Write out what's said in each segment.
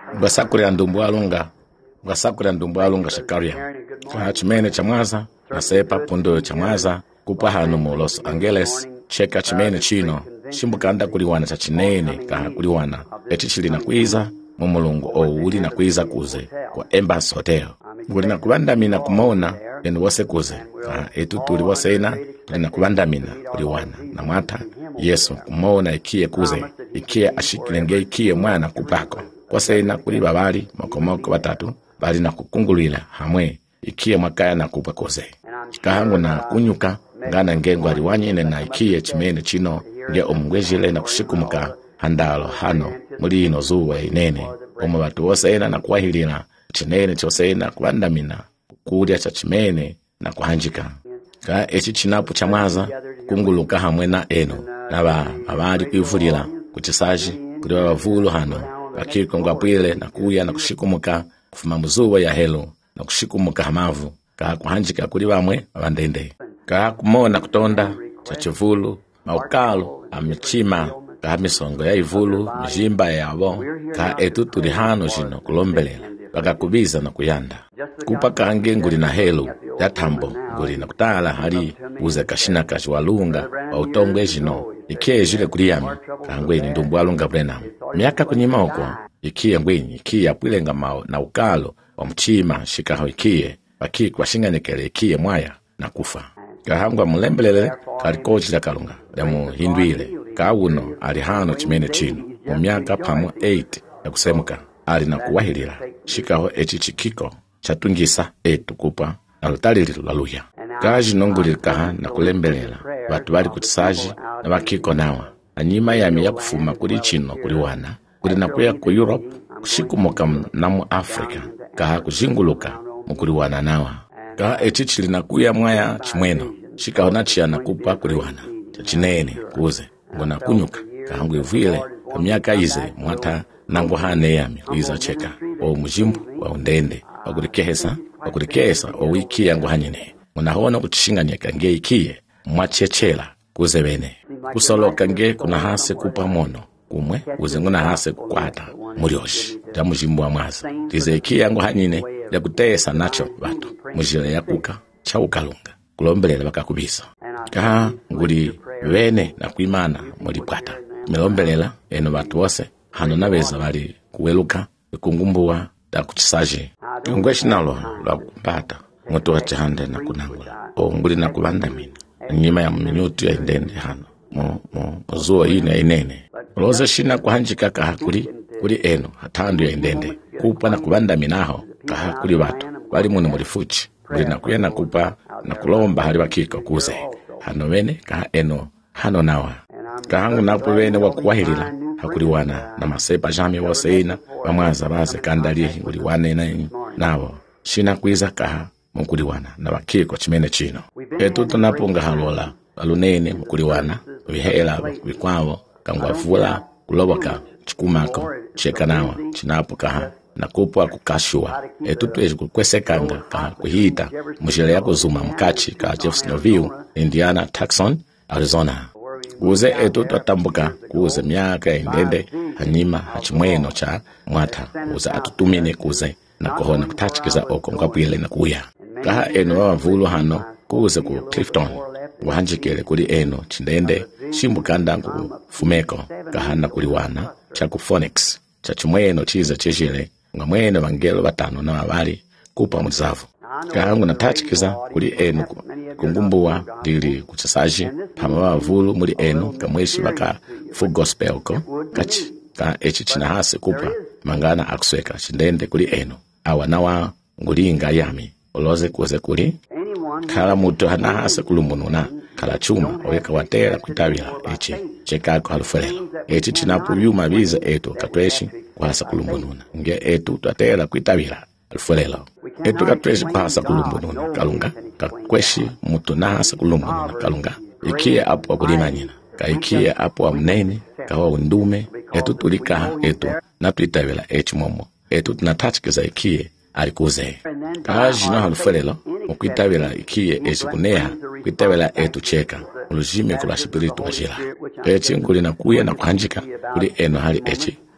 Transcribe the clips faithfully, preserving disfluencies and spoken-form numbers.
Basakuri ndumbu alunga. Basakuri ndumbu alunga shakaria. Kwa chimene chamwaza, nasepa pundo chamwaza, kupa hanu mu Los Angeles, cheka chimene chino, shimbukanda kuliwana cha chinene kaha kuliwana, eti chili na kuiza, mumulungu o uli na kuiza kuze, kwa Embassy Hotel. Uli na kubandamina kumona, enu wase kuze, kaha etu tuli waseina, uli na kubandamina kuliwana, na mwata, Yesu kumona ikie kuze, ikie ashikilenge ikie mwana kupako. Waseina kuli babali, mokomoko batatu, bali na kukungulila hamwe, ikie mwakaya na kupa kuze. Kahangu na kunyuka, ngana ngengu aliwanyine na ikie chimene chino, nge omwejile na kushikumuka handalo hano, muli ino zuwa inene, omu watu woseina na kuwahilina, chinene choseina kubandamina, kukudia cha chimene na kuhanjika. Ka echi chinapu chamwaza, kunguluka hamwe na eno, na ba, babali kuifulila, kuchisaji, kudiwa wavulu hano, wakiko ngwapwile na kuya na kushikumuka, kufuma muzuwa ya helo, na kushikumuka hamavu, ka kuhanjika kuli bamwe abandende. Ka kumona kutonda, chachivulu, maukalo, amichima, ka misongo ya ivulu, mjimba ya abo, ka etu tuli hano jino kulombelela, waka kubiza na kuyanda. Kupa kange nguli na helu, ya tambo, nguli na kutala hali, uze kashina kachiwalunga, wa utongwe jino, ikie jile kuliyami, ka ngweni ndumbu walunga brena. Miaka kunyima oko, ikie ngweni, ikie apwilenga mao na ukalo, wa mchima, shikaho ikie, waki kwa shinganekele ikie mwaya, na kufa. Kahangwa mulembelele, kalikochila kalunga, demu hinduile, ka uno, alihano chimene chino, umiaka pamu eight, ya kusemuka, ali na kuwahilila, shikaho echi chikiko, chatungisa etu kupa, na lutalililu laluya. Kaji nongulili kaha na kulembelela, watu wali kutisaji, na wakiko nawa, anyima yami ya kufuma kuli chino kuliwana, kuli na kuya ku Europe, kushikumuka na mu Afrika, kaha kujinguluka, mukuliwana nawa. Kaha echi chili na kuya mwaya chimweno, shikaho na chia na kupa kuliwana, chachinene, kuze, ngona kunyuka, kahangu ivile, kamiaka ize, mwata, nangu hane yami, kuiza cheka, o mujimbu, wa undende, wa kurikehesa, wa kurikehesa, o wiki yangu hanyine. Unahona kuchishinganyeka nge ikie, mwachechela, kuze bene. Kusoloka nge kuna hase kupa mono, kumwe, uze nguna hase kukwata, murioshi, ja mujimbu wa mwaza. Tize ikie yangu hanyine, ya kutesa nacho, batu, mujile ya kuka, cha ukalunga, kulombelela baka kubisa. Kaha, nguli, bene na kuimana, muri pwata. Melombelela, eno batu wose, hano nabeza bali kuweluka, kungumbuwa, da kuchisaji. Ngweshi nalo, la kupata, ngoto wa chihande na kunangula. O nguli na kubandamini. Nyima ya minutu ya indende hano. Mo, mo, mozuwa ino ya inene. Uloze shina kuhanjika kaha kuli, kuli eno, hatandu ya indende. Kupa na kubandamina aho, kaha kuli watu. Wali munu mulifuchi. Nguli na kuya na kupa, na kulomba hali wakiko kuze. Hano wene, kaha eno, hano nawa. Kahangu napo wene wakuwahilila. Hakuliwana na masepa jami waseina, wamwaza baze kandali nguliwane na inyi. Nawo, shina kuiza kaha, mkuliwana, na wakiko chimene chino. Etu tunapunga halola, alunene mkuliwana, vihela, vikwawo, kangwavula, kuloboka, chikumako, cheka nawa, chinapu kaha, na kupwa kukashua. Etu tuwezi kukwesekanga kaha, kuhita, mjile yako zuma mkachi ka Jeffersonville, Indiana, Tucson, Arizona. Kuze etu tutambuka, kuze miaka indende, hanyima, hachimweno cha mwata, kuze atutumine kuze, na kuhona kutachikiza oko mkapwile na kuya. Kaha eno wavulu hano, kuze ku Clifton, wahanjikele kuli eno, chindende, shimbukanda ku Fumeko, kahana kuliwana, cha ku Phoenix, cha chimweno chiza chejile, nga mweno wangelo batano na wabali, kupa mzavu. Kahangu na tachikiza kuli eno kungumbuwa dili kuchasaji, hama wavulu muli eno, kamweshi baka full gospel ko, kachi, ka echi chinahase kupa, mangana akusweka, chindende kuli eno, awa nawa ngulinga yami, uloze kuze kuli, kala muto hanahase kulumununa, kala chuma, weka watera kutabila, echi, chekako halufalelo, echi chinapu yuma biza eto, katweshi, kuhasa kulumununa, nge etu tatera kutabila, alufalelo. Etu katweshi kuhasa kulumununa, kalunga, kakweshi muto nahasa kulumununa, kalunga, ikie apu wakulimanyina, ka ikie apu wa mnene, kawa undume, etu tulika etu, natuitabila echi momo, etu tunatachikiza ikie, alikuze. Kaha jino halufalelo, mkuitabila ikie echi kuneha, kuitabila etu cheka, ulujime kula shipiritu wajila. Echi nkuli na kuya na kuhanjika, kuli eno hali echi,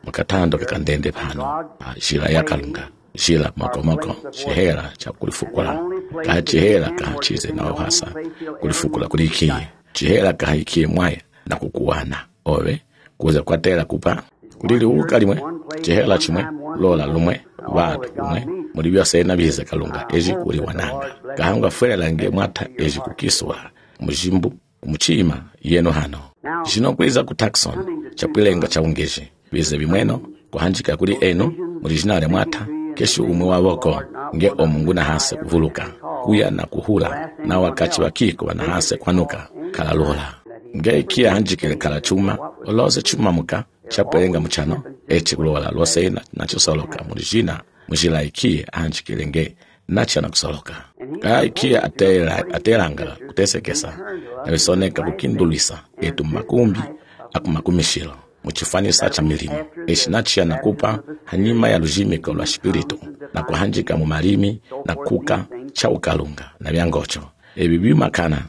mukatando kakandende pano jila ya kalunga jila mokomoko chihela cha kulifukula ka chihela ka chize na uhasa kulifukula kulikiye chihela ka hikiye mwaya na kukuwana owe kuza kwatela kupa kulili uka limwe chihela chimwe lola lumwe watu umwe muri byose na bize kalunga eji kuri wananga kahanga fwela nge mwata eji kukiswa mujimbu umuchima yeno hano jino kweza ku taxon chapwilenga cha ungeje bize bimweno kuhanjika kuri eno muri jinale mwata kesho umwe waboko nge omungu na hase kuvuluka kuya na kuhula na wakati wakiko wana hase kwanuka kala lola nge kia hanjikile kala chuma oloze chuma muka chapwelenga mchano echi kulola lose na nachosoloka muri jina mujila ikie hanjikile nge nacha na kusoloka ka ikie atela atelanga kutesekesa na bisoneka kukindulisa etu makumbi akumakumishilo muchifanisa cha milimo eshinachia na kupa hanyima ya lujimiko lwa spiritu na kuhanjika mu marimi na kuka cha ukalunga na byangocho ebibi makana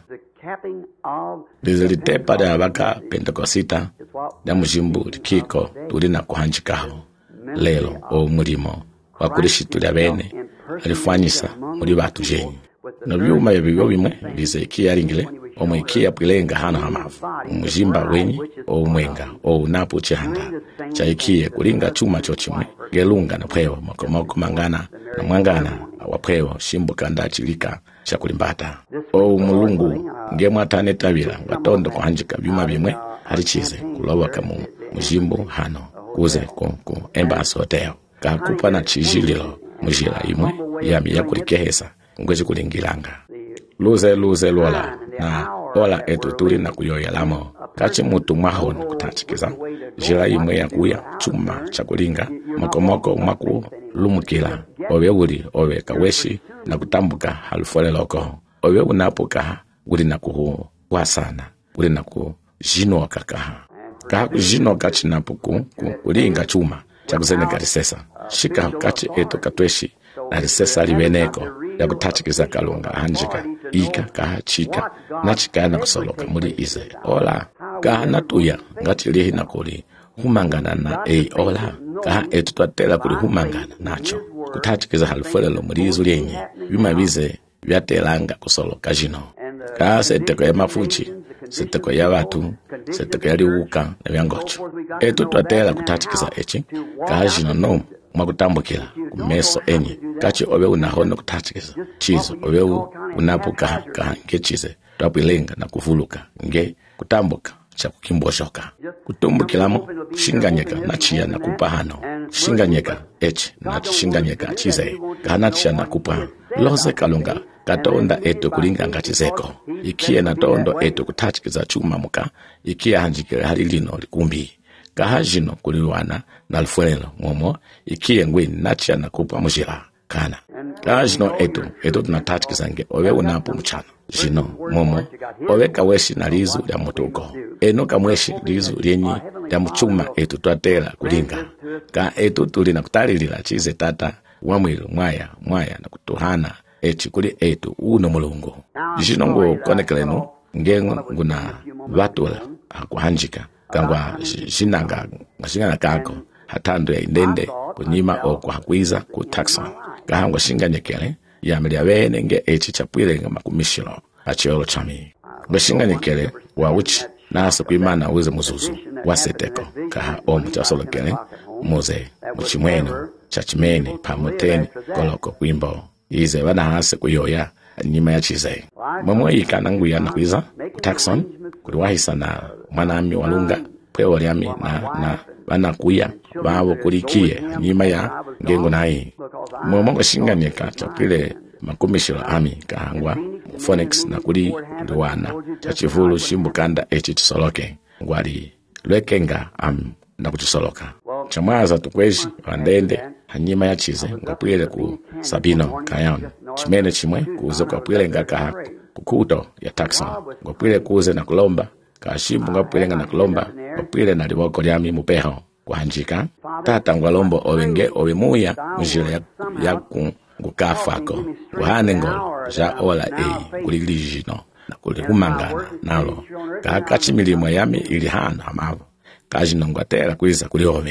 dizilitepa da baka pentekosita da mujimbu likiko tuli na kuhanjikaho lelo o mulimo wakulishitulya bene alifanyisa muri batu jenyi no byuma bibyo bimwe bize kiyaringile omwe ikia pwilenga hano hamavu umujimba wenyi o mwenga o unapo chihanda cha ikie kulinga chuma chochimwe gelunga na pwewo mokomoko mangana na mwangana wa pwewo shimbo kanda chilika cha kulimbata o mulungu ngemwa tane tabila watondo kuhanjika byuma bimwe halichize kulowa kamu mujimbo hano kuze ku ku Embassy Hotel kakupa na chijililo mujila imwe yami ya kulikehesa ngwezi kulingilanga luze luze lola na ola etu tuli na kuyoyelamo kachi mutu mwahona kutachikiza jila imwe ya kuya chuma cha kulinga mokomoko mwaku lumukila owe uli owe kaweshi na kutambuka halufole loko owe unapuka uli na kuhu wasana uli na ku jino kakaha ka jino kachi napuku kulinga chuma cha kuzeneka risesa shika kachi etu katweshi na risesa liweneko ya kutachikiza kalunga hanjika ika kaha chika na chika na kusoloka muri ize ola kaha natuya ngati lihi na kuli humangana na ei ola kaha etu twatela kuli humangana nacho kutachikiza halufulelo muri izu lienye bima bize vyatelanga kusoloka jino kaha seteko ya mafuchi seteko ya watu seteko ya liuka na vyangocho etu twatela kutachikiza echi kaha jino no mwakutambukila kumeso enye kachi owe unahona kutachikiza chizo owe unapuka kaha nge chize twapwilenga na kuvuluka nge kutambuka cha kukimboshoka kutumbukilamo shinganyeka na chia na kupahano shinganyeka echi na shinganyeka chize kaha na chia na kupa loze kalunga katonda eto kulinga ngachizeko ikie na tondo eto kutachikiza chuma muka ikie hanjikile halilino likumbi kaha jino kuliwana na lfuelelo momo ikie ngwini nachia na kupa mujila kana kaha jino eto eto tunatachikiza nge owe unapo mchano jino momo owe kaweshi na lizu ya mutuko eno kamweshi lizu lienyi ya mchuma eto twatela kulinga ka eto tuli na kutalilila chize tata wamwilu mwaya mwaya na kutuhana echi kuli eto uno mulungu jino ngo konekelenu ngengu nguna vatula hakuhanjika kangwa shinanga ngashingana kako hatando ya indende kunyima o kuhakwiza ku taxon kahangwa shinganyekele yamilia bene nge echi chapwilenga makumishilo achiolo chami ngashinganyekele wa uchi nasa kuimana uze muzuzu waseteko kaha omu chasolokele muze muchimweno chachimene pamoteni koloko kwimbo ize wana hase kuyoya nyima ya chize mamo ikana nguya na kwiza ku taxon kuliwahisa na mwanami walunga pwewo liami na na bana kuya bawo kulikie nyima ya ngengo nai mmomo shinganyeka chapile makomishiro ami kahangwa Phoenix na kuli liwana chachivulu shimbukanda echi chisoloke ngwali lwekenga am na kuchisoloka chamaza tukweshi pandende hanyima ya chize ngapwile ku Sabino kayon chimene chimwe kuze kwapwile ngaka kukuto ya taxon ngapwile kuze na kulomba kashimbu ngapwilenga na kulomba ngapwile na liwoko lyami mupeho kuhanjika tata ngwalombo owenge owe muya mujile ya, ya ku ngukafako kuhane ngolo ja ola ei kulilijino na kuli humangana nalo kakachimilimo yami ili hana amavo kajino ngwatela kwiza kuli ove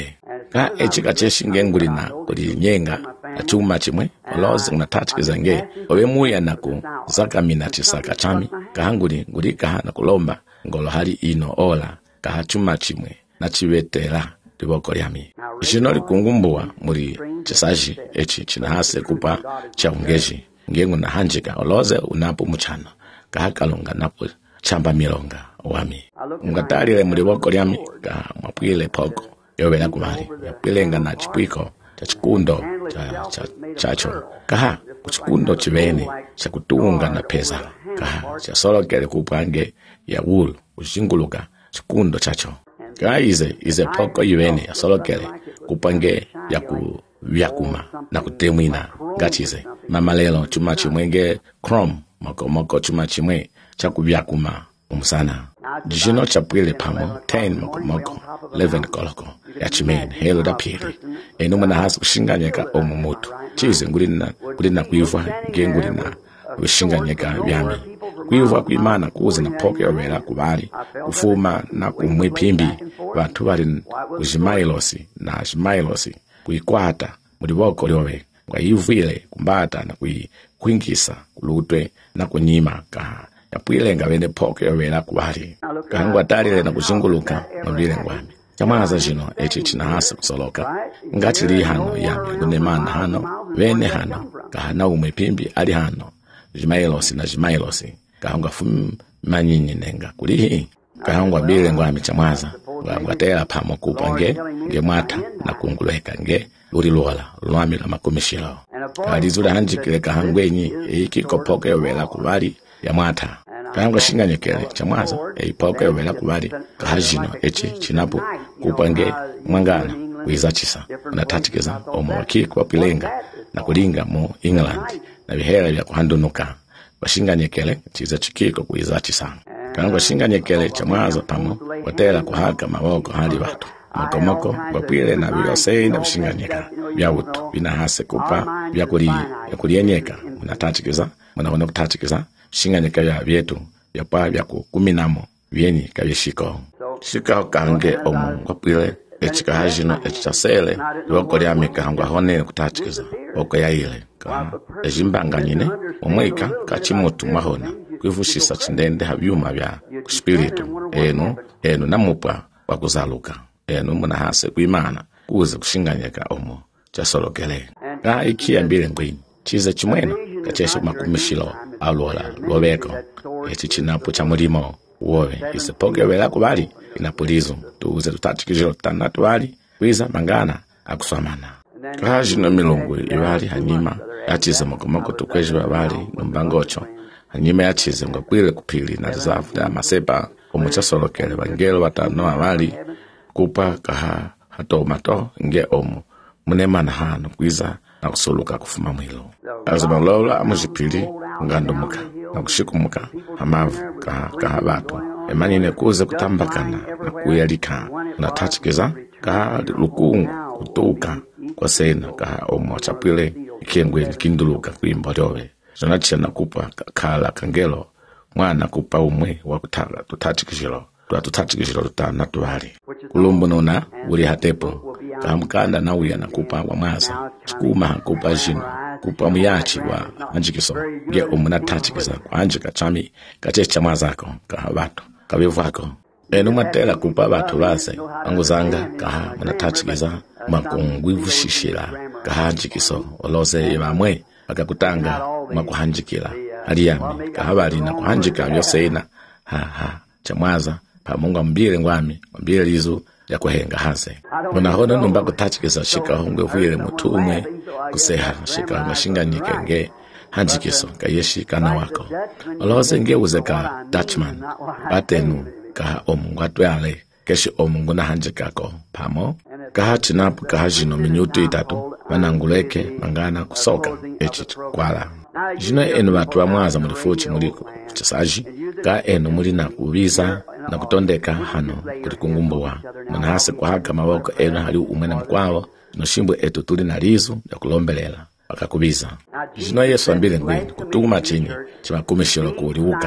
ka echika cheshinge ngulina kuli nyenga achuma chimwe oloze unatachikiza nge owe muya naku zaka mina chisaka chami kahanguli nguli kaha na kulomba ngolo hali ino ola kaha chuma chimwe na chiwetela liboko lyami jino likungumbuwa muri chisaji echi chinahase kupa cha ungeji ngengu na hanjika oloze unapo muchano kaha kalunga napo chamba milonga wami ungatalile muri boko lyami kaha mwapwile poko yowela kubali yapilenga na chipwiko cha chikundo cha cha chacho kaha kuchikundo chivene cha kutunga na pesa kaha cha solokele kupange ya wulu ushinguluka chikundo chacho kaha ize ize poko yivene ya solokele kupange ya ku vyakuma na kutemwina gachize mama lelo chuma chimwenge chrome moko moko chuma chimwe cha kuvyakuma umusana jino chapwile pamo ten moko moko eleven koloko ya chimene helo da pili eno mwana hasa kushinganyeka omumutu chize ngulina ngulina kuiva ngengulina kushinganyeka byami kuiva kuimana kuze na poke yowela kubali kufuma na kumwepimbi bantu bali kujimailosi na jimailosi kuikwata muri boko lyowe kwaivile kumbata na kuingisa kulutwe na kunyima ka yapwilenga bene poke yowela kubali kangwa talile na kuzunguluka mubile ngwami chamaza jino echi chinahasa kusoloka ngati li hano yami kunemana hano bene hano kahana umwepimbi ali hano jimailosi na jimailosi kahangwa fum manyinyi nenga kulihi kahangwa bile ngwami chamaza ngatela pamo kupange nge mwata na kunguleka nge uri lola lwami la makomishilo kalizula hanjikile kahangwenyi iki kopoke yowela kubali ya mwata kahangwa shinganyekele chamwaza eipoke yowela kubali kahajino echi chinapo kupange mwangana kuizachisa unatatikiza omo wakiko wapilenga na kulinga mu England na bihera bya kuhandunuka bashinganyekele chiza chikiko kuizachisa kahangwa shinganyekele chamwaza pamo watela kuhaka maboko hali watu mokomoko wapwile na bilosei na bishinganyeka bya utu binahase kupa bya kuli kulienyeka unatatikiza mwana kutatikiza shinganyeka ya byetu bya pa bya kuminamo byeni kabishiko shika kange omu wapwile echika hajino echasele loko lyami kahangwa hone kutatikiza oko yaile ka ejimbanganyine omweka kachimutu mahona kwivushisa chindende habyuma bya spiritu eno eno namupa wakuzaluka eno munahase kuimana kuze kushinganyeka omo chasolokele ka ikiambile ngwini chize chimweno kacheshe makumishilo alola lobeko echi chinapo cha mulimo wowe isipoke wela kubali inapulizo tuuze tutatikijilo tanatu wali wiza mangana akuswamana kaji no milungu iwali hanyima yachize mokomoko tukweji wabali numbangocho hanyima yachize ngakwile kupili na zafu da masepa omuchasolokele bangelo batano abali kupa kaha hato mato nge omu munemana hano kwiza na kusoluka kufuma mwilo azimalola amujipili ngandumuka na kushikumuka hamavu kaha kaha batu emanine kuze kutambakana na kuyalika na tachikiza kaha lukungu kutuka kwa sena kaha omu wachapwile ikengwe nikinduluka kuimba lyowe zonachiya na kupa kala kangelo mwana kupa umwe wakutala tutachikishilo tuwa tutachikishilo tutana tuwali kulumbu nuna uli hatepo kahamkanda na uya na kupa wa maza chikuma kupa jino kupa muyachi wa anjikiso nge umuna tachikiza kwa anjika chami kachecha mazako kaha batu kabivu hako enu matela kupa batu base anguzanga kaha muna tachikiza makungwivu shishila kaha anjikiso oloze ibamwe akakutanga makuhanjikila aliyami kaha bali na kuhanjika vyosena ha ha chamwaza pamunga mbile ngwami mbile lizu ya kuhenga hase munahona numba kutachikiza shika hongwe vile mutumwe kuseha shika ngashinganyike nge hanjikiso kayeshi kana wako olose nge uzeka Dutchman batenu kaha omungu atwale keshi omungu na hanjikako pamo kaha chinapu kaha jino minutu itatu mananguleke mangana kusoka echi kwala jino enu watu wa mwaza mulifuchi muliko chasaji ka enu mulina kubiza na kutondeka hano kulikungumbuwa manahase kuhaka mawoko enu hali umwena mkwao no shimbo etu tuli na lizu ya kulombelela wakakubiza jino Yesu ambile ngwini kutuma chini chimakumishilo kuuliuka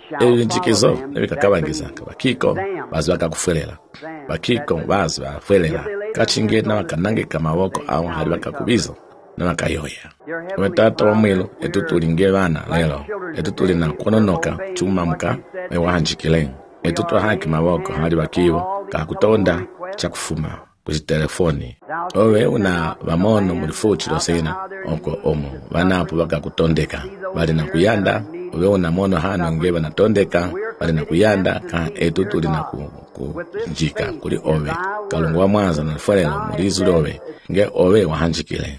ebi njikizo nebikakabangizanga bakiko bazi bakakufelela bakiko bazi bafelela kachinge na bakanangika maboko awo hali bakakubiza na bakayoya wetata wa mwilo etutulinge bana lelo etutulina kononoka chumamuka ewanjikile etutu haki maboko hali bakiwo kakutonda chakufuma kuzitelefoni owe una bamono mulifuchi losena oko omo banapo bakakutondeka bali na kuyanda owe una mono hano nge banatondeka bali na kuyanda ka etutuli na ku, ku njika kuli owe kalungu wa mwanza na falelo mulizu lowe nge owe wahanjikile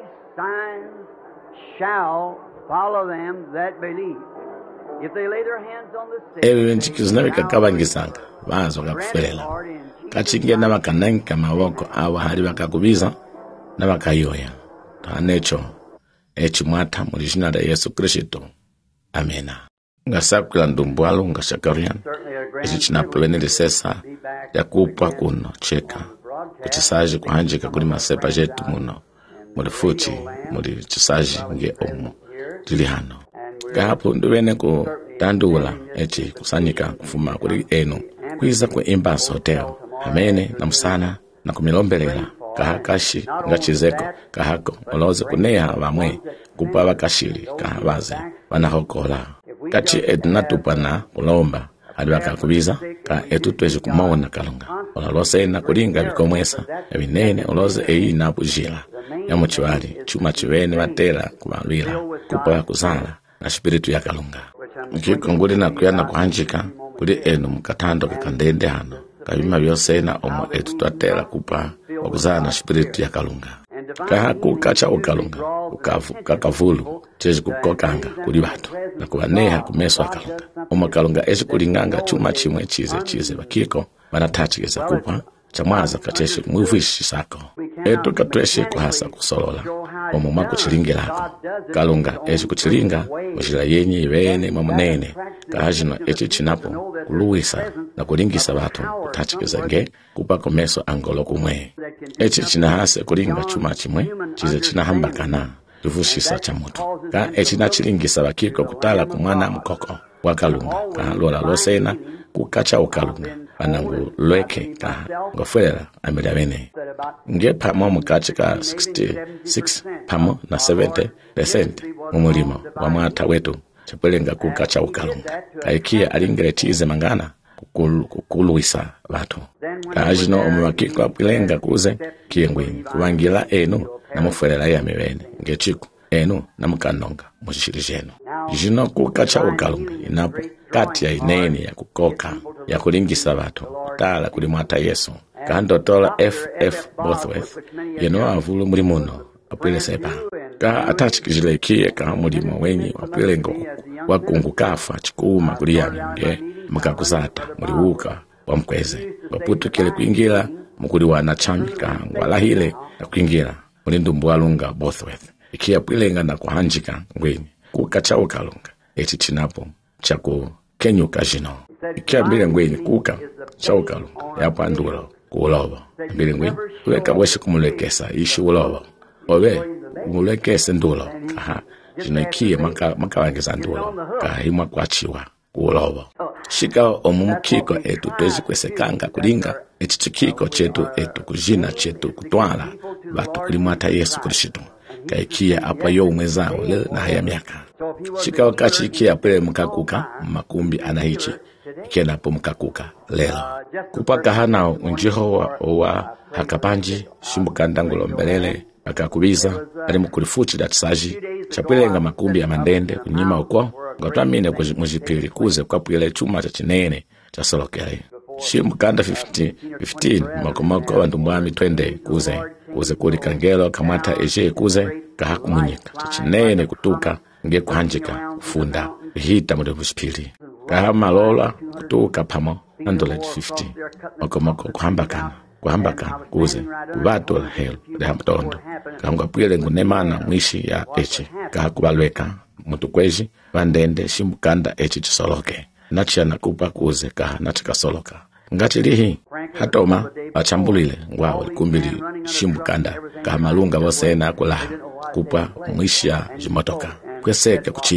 ewe njikizo nawe kakabangisanga bazo bakakufelela kachinge na bakananka maboko awa hali bakakubiza na bakayoya tanecho echi mwata muri jina la Yesu Kristo amena ngasakula ndumbwalo ngashakarian echi chinapovenele sesa ya kupwa kuno cheka kuchisaji kuhanjika kuli masepa jetu muno muri fuchi muri chisaji nge omu tili hano kahapo nduwene ku tandula echi kusanyika kufuma kuli eno kwiza ku Embassy Hotel amene na musana na kumilombelela kahakashi ngachizeko kahako oloze kuneha bamwe kupa bakashiri kahabaze banahokola kachi ednatupana kulomba hadi bakakubiza ka etutweje kumona kalunga olose na kulinga bikomwesa ebinene oloze eyi napujila ya muchiwali chuma chivene batela kubalwila kupa kuzala na spiritu ya kalunga nkiko nguli na kuyana kuhanjika kuli eno mukatando kakandende hano kabima byose na omo etutwatela kupa okuzana na spiritu ya kalunga kahaku kacha okalunga ukavu kakavulu cheje kukokanga kuli batu na kubaneha kumeso akalunga omo kalunga eje kulinganga chuma chimwe chize chize bakiko banatachigeza kupa chamwaza kacheshe mwivishi sako etu katweshe kuhasa kusolola omo mako chilingilako kalunga eje kuchilinga mujila yenye ibene mamunene kahajino eche chinapo kuluwisa na kulingisa batu kutachigeza nge kupa komeso angolo kumwe eche chinahase kulinga chuma chimwe chize chinahambakana kivushisa cha mutu ka eche na chilingisa bakiko kutala kumwana mkoko wakalunga ka lola losena kukacha ukalunga anangu lweke ka ngofela amela bene nge pamo mukache ka sixty-six pamo na seventy percent mumulimo wa mwata wetu chapelenga kukacha ukalunga kaikia alingere chize mangana kukulu, kukuluisa batu kaajino omwakiko apilenga kuze kiengwini kubangila enu na mufelela ya mebene ngechiku enu na mukanonga mushirijeno jino kukacha ukalunga inapo kati ya ineni ya kukoka ya kulingisa batu kutala kuli mwata Yesu kandotola F F Bothworth yeno avulu muri muno apile sepa ka atachikijile kie ka mulimo wenyi wapilengo wakungu kafa chikuma kuliyami nge mukakuzata muliwuka wa mkweze waputu kile kuingira mukuli wana chambika walahile na kuingira muli ndumbwalunga Bothworth ikia pilenga na kuhanjika ngweni kukacha ukalunga eti chinapo chaku kenyuka jino ikia mbile ngweni kuka cha ukalunga yapa ndulo kuulobo mbile ngweni kuleka weshe kumulekesa ishi ulobo owe umulekese ndulo kaha jino ikie maka, maka wangeza ndulo kaha imwa kwachiwa kuulobo shika omumukiko etu twezi kwesekanga kulinga eti chikiko chetu etu kujina chetu kutwala batu kulimwata Yesu Kristo kaikia apa yo umwezao le na haya miaka shika wakachi ikia pele mkakuka makumbi anahichi ikienda po mkakuka lelo kupaka hana unjiho wa, wa hakapanji shimbukandangulo mbelele akakubiza ali mukurifuchi datisaji chapelenga makumbi ya mandende kunyima uko ngotwamine mujipili kuze kwa pwile chuma cha chinene cha solokele shimbukanda fifteen makomoko wa ndumwami twende kuze kuze kuli kangelo kamata eje kuze kahakumunyika cha chinene kutuka nge kuhanjika kufunda hita mude bushipili kahama lola kutuka pamo nandola fifty makomoko kuhambakana kuhambakana kuze kubato hell lehamtondo kahangwa pwile ngunemana mwishi ya eche kahakubalweka mutu kweji vandende shimbukanda echi chisoloke nachia nakupa kuze kaha nachika soloka ngachilihi hatoma achambulile ngwawe kumbili shimbukanda kaha malunga wosena kulaha kupa mwisha jimotoka kweseke kuchina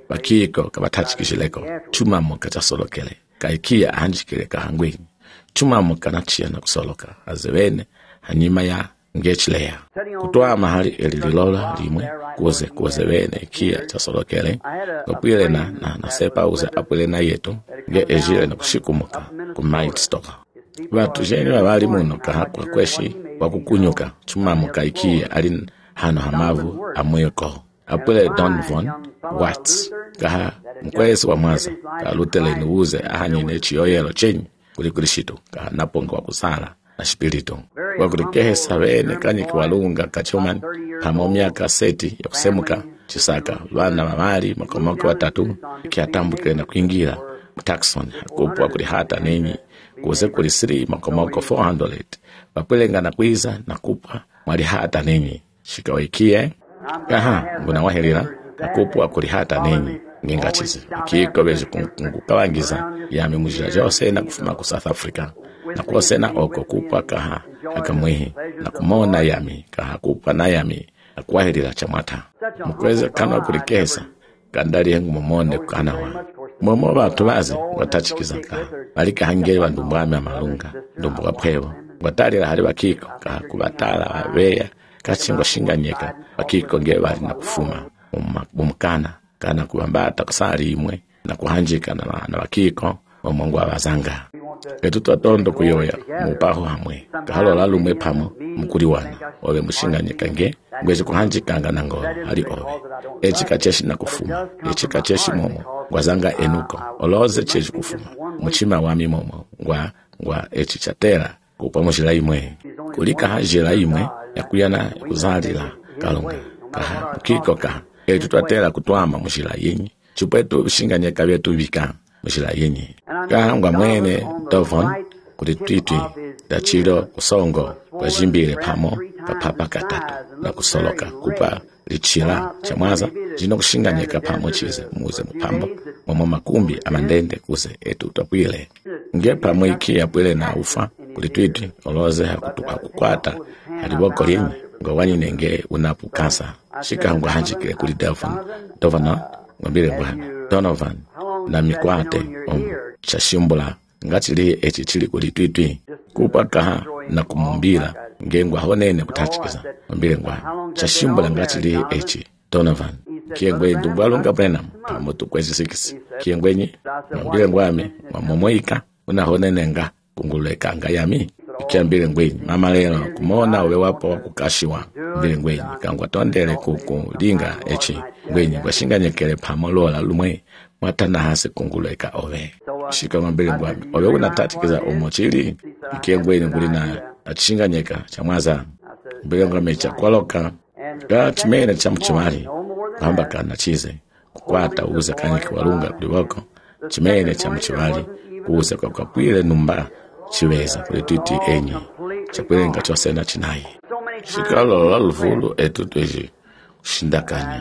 bakiko kabatachikishileko chuma muka chasolokele kaikia ahanjikile kahangwini chuma muka nachia na kusoloka azewene hanyima ya ngechilea kutoa mahali elililola limwe kuze kuze wene ikia chasolokele kapwile na na nasepa uze apwile na yetu nge ejile na kushikumuka kumight stoka watu jeni wabali muno kahakwa kweshi wakukunyuka chuma muka ikia alin hano hamavu amweko apwile Donovan Watts kaha mkwezi wa mwaza kalutele nuuze ahanyine chiyoyelo chenyi kulikulishito kaha naponga wakusala na spirito wakurikehesa wene kanyiki walunga kachoman hama miaka seti ya kusemuka chisaka vana mamari makomoko watatu ikiatambukile na kuingira Taxon hakupwa kulihata nenyi kuze kuli siri makomoko four hundred wapilenga na kuiza na kupwa mwalihata nenyi shikawaikie kaha nguna wahilila nakupwa kulihata nenyi nginga chizi kiko bezi kungukawangiza yami mujila jose na kufuma ku South Africa na kuosena oko kupwa kaha akamwehi na kumona yami kaha kupwa na yami na kuwahilila chamata mkweze kama kulikesa kandali yengu mumonde kanawa momo batu bazi watachikizaka balika hangeli wa ndumbwami amalunga ndumbu wapwewo watalila hali bakiko kaha kubatala wabeya kachingwa shinganyeka bakiko nge bali na kufuma umukana kana kuambata kusali imwe na kuhanjika na na bakiko omongo abazanga etu twatondo kuyoya mupaho hamwe kahalo lalumwe pamo mukuriwana obe mushinganyeka nge ngweze kuhanjikanga nango ali obe echika cheshi na kufuma echika cheshi momo ngwazanga enuko oloze cheshi kufuma muchima wami momo ngwa ngwa echichatera kupamoshila imwe kulika hajela imwe yakuyana kuzalila kalunga kaha mukiko kaha etu twatela kutwama mushila yenyi chupwetu shinganyeka byetu bika mushila yenyi kaha ngwa mwene Dovon kuli twitwi dachilo kusongo kwa jimbile pamo kapapa katatu na kusoloka kupa lichila chamwaza jino kushinganyeka pamo chize muze mpambo momo makumbi amandende kuze etu utapwile nge pamo iki ya pwile na ufa kuli twitwi oloze hakutuka kukwata haliboko linyi ngawani nenge unapukasa shika ngwa hanjikile kuli Dovon Dovon ngambile ngwa Donovan na mikwate om chashimbula ngachili echi chili kuli twitwi kupaka na kumumbila ngengwa honene kutachikiza mbile ngwa chashimbula ngachili echi Donovan kiengwe ndubwalunga Brenham pamoto kwezi six kiengwenyi mbile ngwami mamomoika una honene nga kunguleka ngayami kiambile ngwenyi mama lelo kumona ule wapo kukashiwa mbile ngwenyi kangwa tondele kukulinga echi ngwenyi kwashinganyekele pamolola lumwe mwatana hase kunguleka owe shika mbele ngwami owe unatatikiza omochili ikengwe nguli na achinganyeka chamwaza mbele ngwami cha kwaloka ga chimene cha mchimali kwamba kana chize kukwata uza kaniki walunga kuliwoko chimene cha mchimali uza kwa kwile numba chiweza kule twiti enyi chakwenga chose na chinayi shika lo luvulu etu tweji shindakanya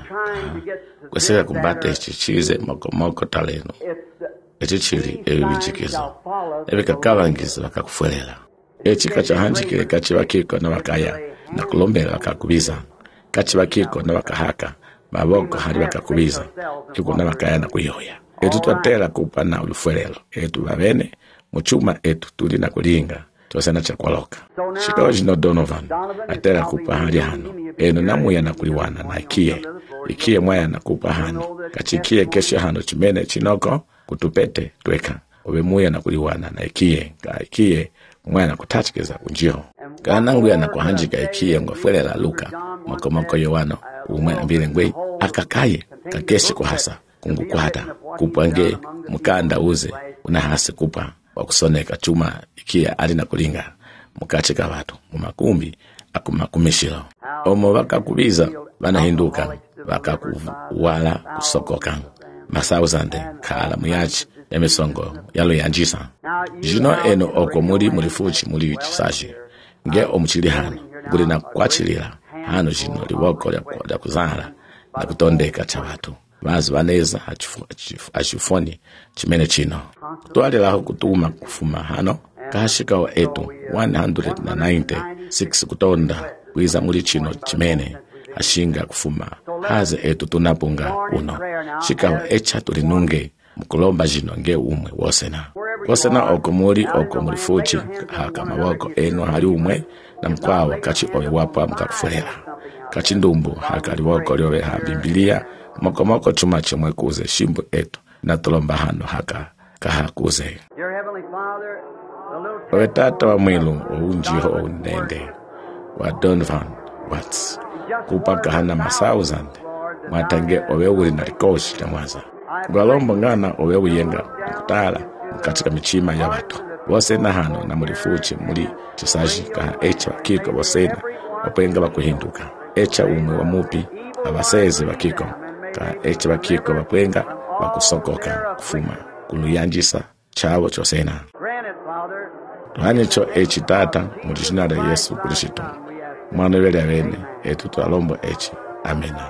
kweseka kumbate chichize makomoko taleno echichili ebichikizo ebikakabangiza bakakufulela echika chahanjikile kachi bakiko na bakaya na kulombela bakakubiza kachi bakiko na bakahaka maboko hali bakakubiza iko na bakaya na kuyoya etu twatela kupana ulufuelelo etu babene muchuma etu tuli na kulinga twasana chakwaloka shikawa jino Donovan atela kupa hali hano eno namuya na kuliwana na ikie ikie mwaya na kupa hano kachikie keshe hano chimene chinoko kutupete tweka obe muya na kuliwana na ikie ka ikie mwaya na kutachikiza kunjio kanangu ya na kuhanjika ikie ngwafuelela Luka makomoko yowano umwe ambile ngwe akakaye kakeshe kuhasa kungukwata kupange mukanda uze unahase kupa wakusoneka chuma ikia alina kulinga mukachika watu mumakumbi akumakumishilo omo bakakubiza banahinduka bakakuwala kusokoka masauzande kala muyachi emisongo yalo yanjisa jino eno oko muri muri fuchi muri chisashi nge omuchili hano nguli na kwachilila hano jino liwoko ya kuzala na kutondeka cha watu bazi baneza achifoni chimene chino twali laho kutuma kufuma hano kahashika wa etu one hundred ninety-six kutonda kuiza muri chino chimene ashinga kufuma haze etu tunapunga uno shikawa echa tulinunge mkulomba jino nge umwe wosena wosena oko muri oko muri fuchi haka maboko eno hali umwe na mkwawa kachi owe wapa mkakufulera kachi ndumbu haka liwoko liowe ha Biblia moko moko chuma chumwe kuze shimbu etu na tulomba hano haka kaha kuze owe tata wa mwilu wa unjiho wa unende wa Donovan Watts kupaka hana masauzand matange owe uli na rikoshi na mwaza gwalombo ngana owe uyenga kutala katika michima ya watu wosena hano na mulifuchi muli chisaji kaha echa wakiko wosena wapenga wakuhinduka echa umwe wa mupi abasezi wakiko kaha echa wakiko wapenga wakusokoka kufuma kuluyanjisa chawo chosena tuhanicho echi tata mujishina la Yesu Kristo mwana wele wene etu tualombo echi amena.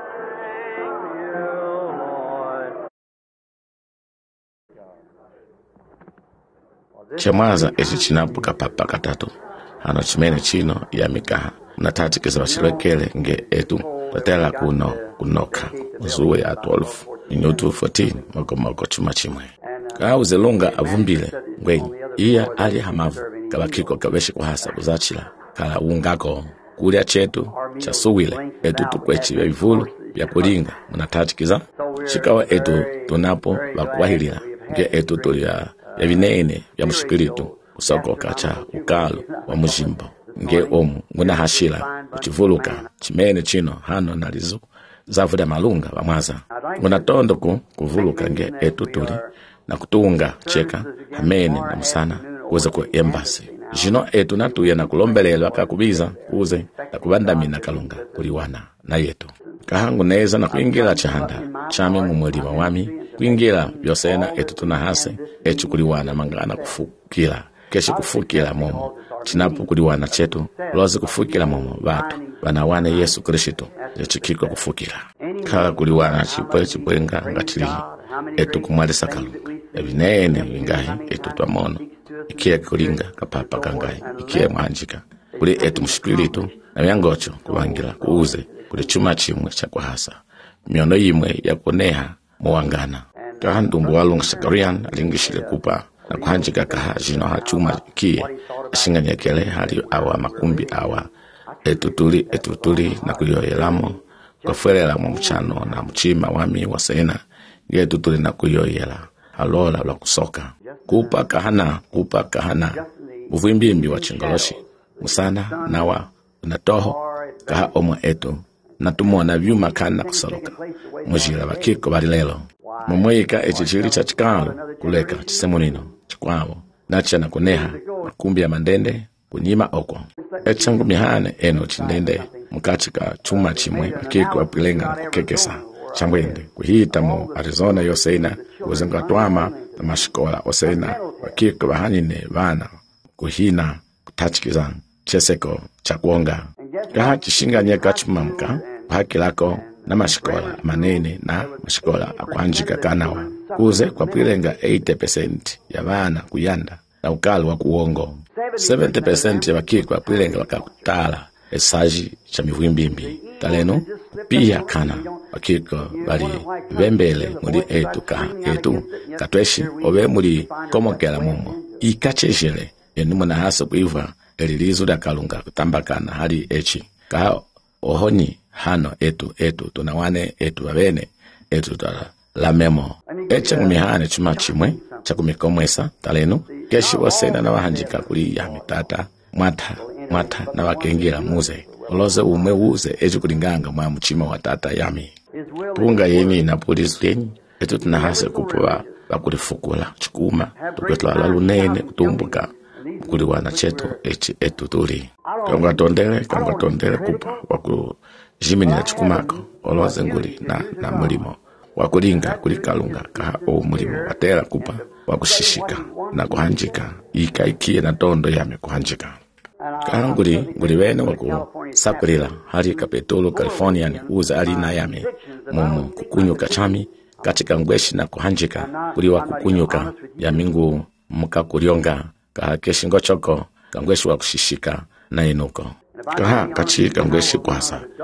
Chamaza echi chinapuka papa katatu hano chimene chino ya mikaha natati kisa wachilwekele nge etu watela kuno kunoka uzuwe ya twelve minutu fourteen moko moko chuma chimwe kaa uzelunga avumbile ngwenyi iya ali hamavu kabakiko kabeshi kuhasa uzachila kala ungako kulia chetu cha suwile etu tukwechi ya vivulu ya kulinga munatati kiza shikawa etu tunapo wakuwahilila nge etu tulia ya vinene ya mshikilitu usokoka cha ukalo wa mujimbo nge omu nguna hashila uchivuluka chimene chino hano nalizu zavuda malunga wa mwaza nguna tondo ku kuvuluka nge etu tuli na kutunga cheka hamene na musana kuweza ku embassy jino etu natuya na kulombelela kakubiza kuze na kubandamina kalunga kuliwana na yetu kahangu neza na kuingira chahanda chami mumulima wami kuingira byosena etu tunahase echu kuliwana mangana kufukila keshi kufukila momo chinapo kuliwana chetu lozi kufukila momo batu banawane Yesu Kristo yachikiko kufukila kala kuliwana chipwe chipwenga ngachili etu kumwalisa kalunga ebinene bingahi etu twamono ikia kulinga kapapa kangai ikia mwanjika kuli etu mshikilitu na yangocho kubangira kuuze kuli chuma chimwe cha kuhasa miono yimwe ya kuneha muwangana kahandumbu walunga Sakarian alingishile kupa na kuhanjika kaha jino ha chuma kie ashinganyekele hali awa makumbi awa etutuli etutuli na kuyoyelamo kafuelela mu mchano na mchima wami wasena nge etutuli na kuyoyela alola la kusoka kupa kahana kupa kahana uvuimbimbi wa chingoloshi musana nawa unatoho kaha omo etu natumona vyuma kana kusoloka mujila bakiko barilelo mumwika echichili cha chikalo kuleka chisemunino chikwavo nacha na kuneha makumbi ya mandende kunyima oko echangu mihane eno chindende mukachika chuma chimwe akiko apilenga kukekesa changwende kuhita mu Arizona yosena kuzenga twama na mashikola osena akiko bahanine bana kuhina kutachikiza cheseko chakuonga kaha chishinganya kachumamka hakilako na mashikola manene na mashikola akwanjika kanawa kuze kwa pilenga eighty percent ya bana kuyanda na ukalo wa kuongo seventy percent ya bakiko pilenga wakakutala esaji cha mivuimbimbi taleno pia kana bakiko bali bembele muri etu ka etu katweshi obe muri komokela mumo ikacheshele yenu na hasa kuiva elilizo da kalunga kutambakana hali echi ka ohoni hano etu etu tunawane etu babene etu tala la memo echa kumihane chuma chimwe cha kumikomwesa taleno keshi wasena na wahanjika kuli ya mitata mwata mwata na wakengira muze oloze umwe uze eju kulinganga mwa mchima wa tata yami punga yemi na polisi lenyi etu tunahase kupwa bakulifukula chikuma tukwetwa la lunene kutumbuka kuli wana chetu echi etu tuli konga tondele konga tondele kupa waku jimini na chikumako oloze nguli na na mulimo wakulinga kulikalunga kaha o mulimo watela kupa wakushishika na kuhanjika ika ikie na tondo yame kuhanjika kaha nguli nguli wene waku saprila hali Kapitolo California ni uza ali na yame mumu kukunyuka chami katika ngweshi na kuhanjika kuli wakukunyuka ya mingu muka kurionga kaha keshingo choko kangweshi wakushishika na inuko kaha kachika ngweshi kwasa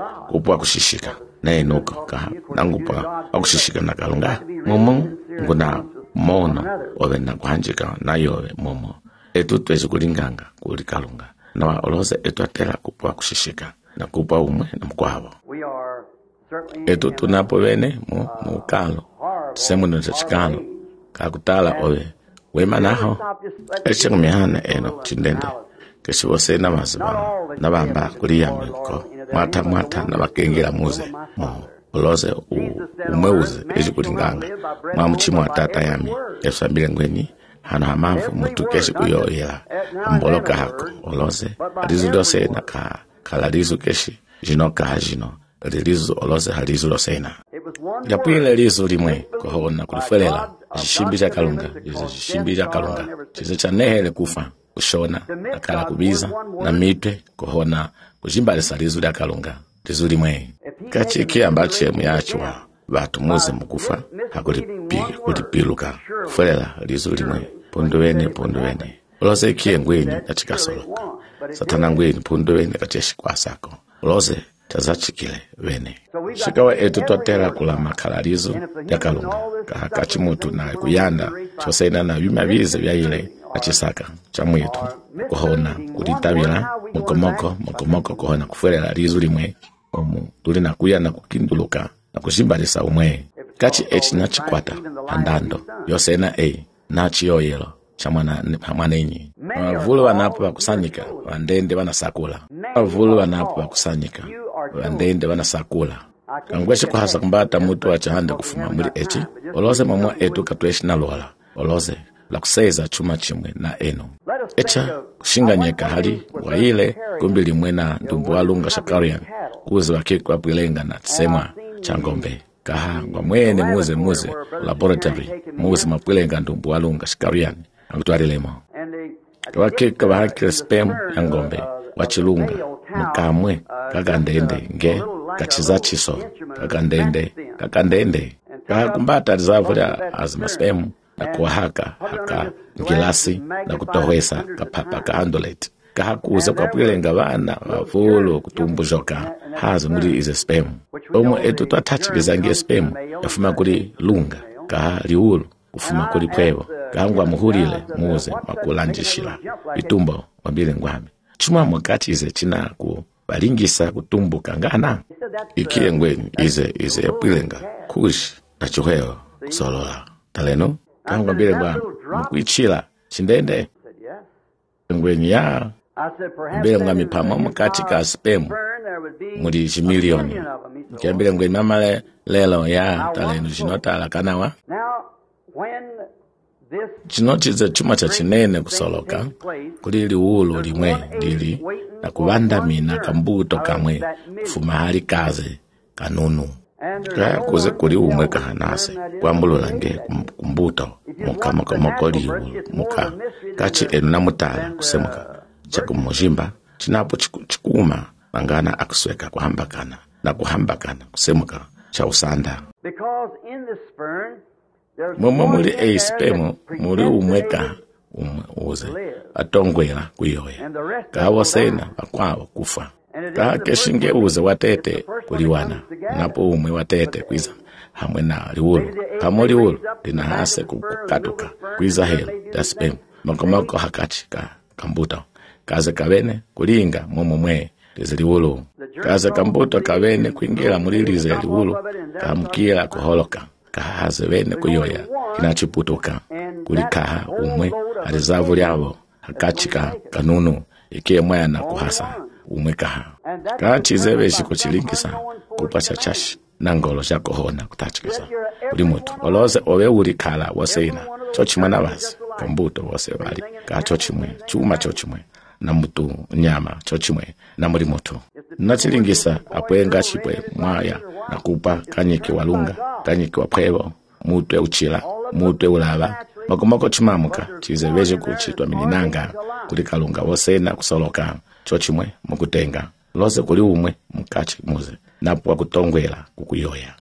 kupwa kushishika na enuko ka nangupa akushishika na kalunga momo nguna mono owe na kuhanjika na yowe momo etu twezi kulinganga kuli kalunga na oloze etu atela kupwa kushishika na kupwa umwe na mkwabo etu tunapo wene mu mukalo semu no chikalo kakutala owe wema naho eche kumihana eno chindende keshi wose na maziba na bamba kulia miko mwata mwata na bakengela muze mo oloze umweuze eji kulinganga mwamuchimu atata yami esambile ngweni hana hamavu mutu keshi kuyoyela mboloka hako oloze alizu dose na ka kalalizu keshi jino ka jino lilizu oloze halizu dosena yapwile lizu limwe kohona kulifelela jishimbi ja kalunga jishimbi ja kalunga chize cha nehele kufa kushona akala kubiza na mitwe kohona kujimbale salizu lya kalunga lizu limwe kachiki ambache muyachwa batu muze mukufa hakulipiga kulipiluka kufelela lizu limwe pundu wene pundu wene uloze kie ngweni achikasoloka satana ngweni pundu wene kacheshi kwa sako uloze tazachikile wene shikawa etu totela kula makalalizo ya kalunga kahakachi mutu na kuyanda chosena na wima bize vya ile achisaka cha mwetu kuhona kulitabila mukomoko mukomoko kuhona kufuelela lizu limwe omu tuli na kuyanda kukinduluka na kushimbalisa umwe kachi echi na chikwata andando yosena e na chiyoyelo chamwana hamwanenyi wavulu wanapo wakusanyika wandende wanasakula wavulu wanapo wakusanyika wandende wanasakula kangweshe kuhasa kumbata mutu wachahande kufuma muri echi oloze mamwa etu katweshi na lola oloze la kuseza chuma chimwe na eno echa kushinganyeka hali wa ile kumbi limwe na ndumbu walunga shakarian kuzi wakikwa pilenga na tsema changombe kaha ngwa mwene muze muze laboratory muze mapilenga ndumbu walunga shakarian angutwari lemo wakika wahakile spam ya ngombe wachilunga mukamwe kakandende nge kachiza chiso kakandende kakandende kakumbata rizavula azima spam na kuwahaka haka ngilasi na kutohwesa kapapa kahandolete kahakuza kwa pilenga vana wavulu kutumbujoka hazo muri ize spam omo etu twatachiliza nge spam yafuma kuli lunga kaha liulu kufuma kuli pwevo kahangwa muhulile muze makulanjishila itumbo wambile ngwami chuma mwakati ize chinaku balingisa kutumbuka ngana ikie ngweni ize ize yapilenga kushi na chuheo kusolola taleno kahangwa mbile ngwami mkuichila chindende ngweni ya mbile ngwami pama mwakati ka spemu muri jimilioni kiambile ngweni mamale lelo ya taleno jinotala kanawa chino chize chuma cha chinene kusoloka kuli liulu limwe lili na kubandamina kambuto kamwe kufuma hali kaze kanunu kaya kuze kuli umwe kahanase kwambulula nge kumbuto muka muka muka liulu muka kachi enu na mutala kusemuka chakumujimba chinapo chikuma mangana akusweka kuhambakana na kuhambakana kusemuka cha usanda momo muri eispemo muri umweka umwe uze atongwela kuyoya kawo sena bakwawo kufa ka keshinge uze watete kuliwana napo umwe watete kwiza hamwe na liwulu kamo liwulu lina hase kukatuka kwiza helo daspem makomako hakachi ka kambuto kaze kabene kulinga momo mwe liwulu kaze kambuto kabene kuingira muri lize liwulu kamkira kuholoka kahaze wene kuyoya kinachiputuka kulikaha umwe alizavu lyabo hakachika kanunu ikie mwana kuhasa umwe kaha kachize beshi kuchilingisa kupacha chashi nangolo shako hona kutachikisa uli mutu oloze owe uli kala waseina chochimwana basi kambuto wase bali kachochimwe chuma chochimwe na mutu nyama chochimwe na muri mutu nachilingisa apwenga chipwe mwaya na kupa kanyiki walunga kanyiki wapwevo mutwe uchila mutwe ulava makomoko chimamuka chize veje kuchitwa mininanga kuli kalunga wosena kusoloka chochimwe mukutenga lose kuli umwe mukachi muze napo wakutongwela kukuyoya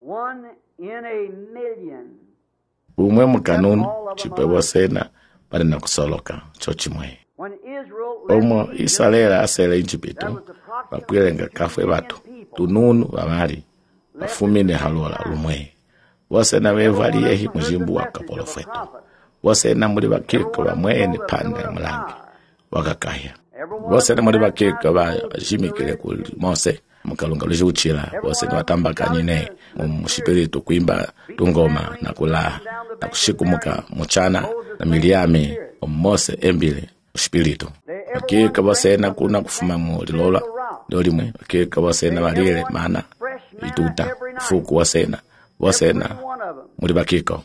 umwe mukanunu chipwe wosena pali na kusoloka chochimwe omo isalela asele inchipitu wapwilenga kafwe batu tununu vavali vafumine halola lumwe wose na vevalie hi mujimbu wa kapolofetu wose na muri bakiko bamwene pande mulangi wakakaya wose na muri bakiko bajimikire ku Mose mukalunga lujuchira wose ni watambakanyine mu spiritu kuimba tungoma na kula na kushikumuka muchana na Miriam Mose embile spiritu akika wose na kuna kufuma mu lilola dolimwe akika wose na balile mana ituta fuku wose na wose na muri bakiko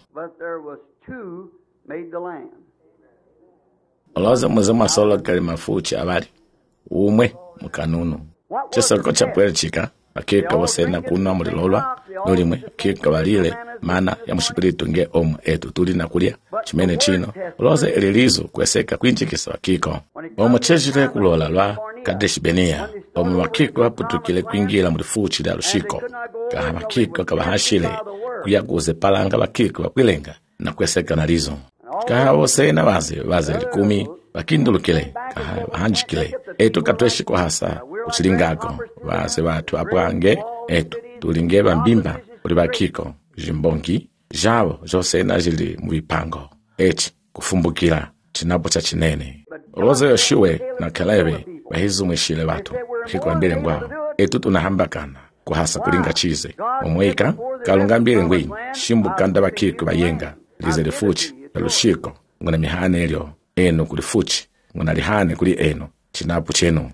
Olaza muzama solo kalima fuchi abali umwe mukanunu chesoko chapwele chika akika wose na kuna muri lolwa dolimwe akika balile mana ya mushipiritu nge omu etu tuli na kulia chimene chino Olaza elilizo kweseka kwinjikisa akiko omu cheshile kulola lwa Kadesh Benia omu wakiko aputukile kuingira muri fuchi la lushiko kaha wakiko kabahashile kuyaguze palanga wakiko wakwilenga na kweseka na lizo kaha wose na waze waze likumi wakindulukile kaha wahanjikile etu katweshi kwa hasa uchilingako waze watu apwange etu tulinge bambimba uli wakiko jimbongi jao jose na jili muipango echi kufumbukila chinapo cha chinene Roze Yoshua na Kalebe bahizu mwishile watu kiko mbele ngwao etu tunahambakana kwa hasa kulinga chize omweka kalunga mbele ngwi shimbu kanda bakiko bayenga lize lifuchi lushiko ngona mihane elio eno kuli fuchi ngona lihane kuli eno chinapu cheno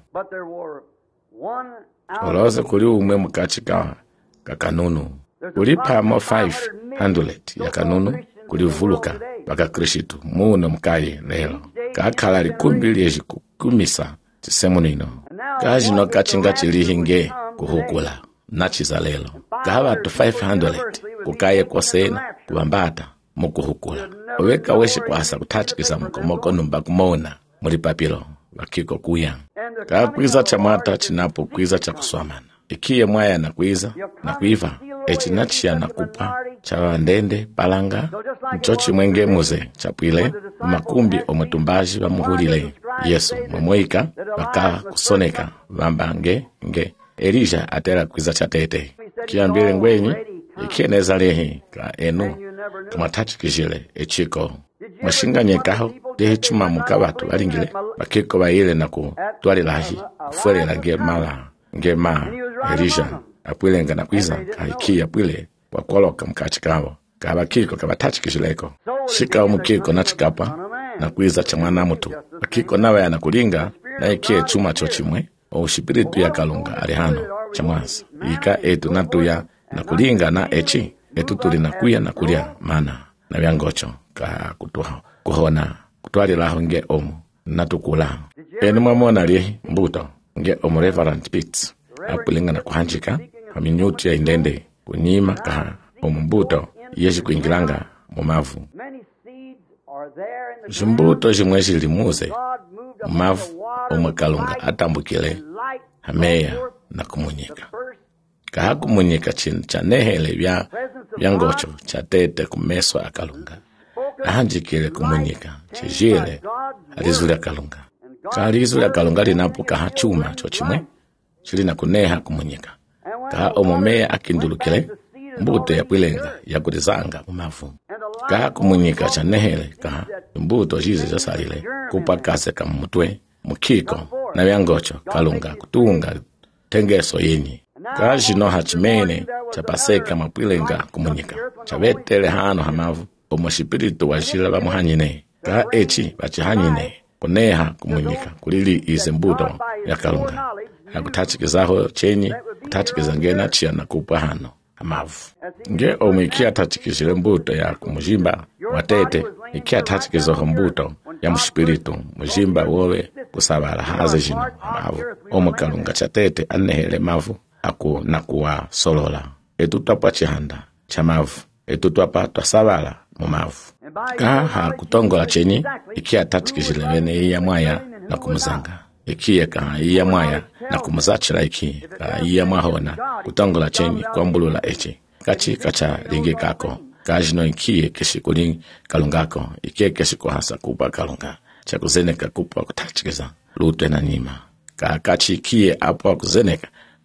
Oloze kuli umwe mukachika kakanunu kuli pamo five hundred ya kanunu kuli vuluka baka Krishitu muno mkaye lelo kakala likumbi lieji kukumisa chisemunino kaji no kachinga chilihinge kuhukula nachiza lelo kaha tu five hundred kukaye kwa sena kubambata mukuhukula oweka weshi kwasa kutachikisa mukomoko numba kumona muri papilo wakiko kuya kaha kwiza chamata chinapo kwiza cha kuswamana ikiye mwaya na kwiza na kuiva echinachia na kupa chawa ndende palanga mchochi mwenge muze chapwile makumbi omutumbaji wa muhulile Yesu mwamoika baka kusoneka vambange nge Elija atera kwiza chatete kiambile ngwenyi ikieneza lehi ka enu kamatachikijile echiko mwashinganye kaho dehe chuma mukabatu balingile bakiko baile na ku twali lahi fuele la nge mala nge ma Elija apwile nga na kwiza kaikia pwile wakoloka mkachikavo kabakiko kabatachikijileko shika omukiko na chikapa na kwiza cha mwana mutu akiko nawe anakulinga na ikie chuma chochimwe o shipiritu ya kalunga alihano cha mwanza ika etu natuya na kulinga na echi etu tuli na kuya na kulia mana na vyangocho ka kutuha kuhona kutwali laho nge omu natukula eni mwamona li mbuto nge omu Reverend Pitts apulinga na kuhanjika haminyuti ya indende kunyima kaha omu mbuto yeshi kuingilanga mumavu jimbuto jimweshi limuze mumavu omu kalunga atambukile hameya na kumunyika kaha kumunyika chini cha nehele vya vyangocho cha tete kumeswa akalunga ahanjikile kumunyika chijile alizuli akalunga kaha alizuli akalunga linapo kaha chuma chochimwe chili na kuneha kumunyika kaha omumeya akindulukile mbuto ya pwilenga ya kulizanga mumavu kaha kumunyika cha nehele kaha mbuto jize jasalile kupakase kamutwe mukiko na vyangocho kalunga kutunga tengeso yenyi kaha jino hachimene chapaseka mapwilenga kumunyika chabetele hano hamavu omushipiritu wajila bamuhanyine kaha echi bachihanyine kuneha kumunyika kulili ize mbuto ya kalunga akutachikizaho chenyi kutachikiza ngena chia na kupwa hano hamavu nge omu ikia tachikizile mbuto ya kumujimba watete ikia tachikizaho mbuto ya mushipiritu mujimba wowe kusabala haze jino hamavu omu kalunga chatete anehele mavu aku nakuwa solola etutapa chihanda chamavu etutapa twasabala mumavu kaha kutongola chenyi ikia tachikizile wene iya mwaya na kumuzanga ikiye kaha iya mwaya na kumuzachila iki kaha iya mwahona kutongola chenyi kwa mbulula echi kachi kacha lingi kako kajino ikiye keshi kuling kalungako ikiye keshi kuhasa kupa kalunga chakuzeneka kupa kutachikiza lutwe na nima kaha kachi ikiye apo kuzeneka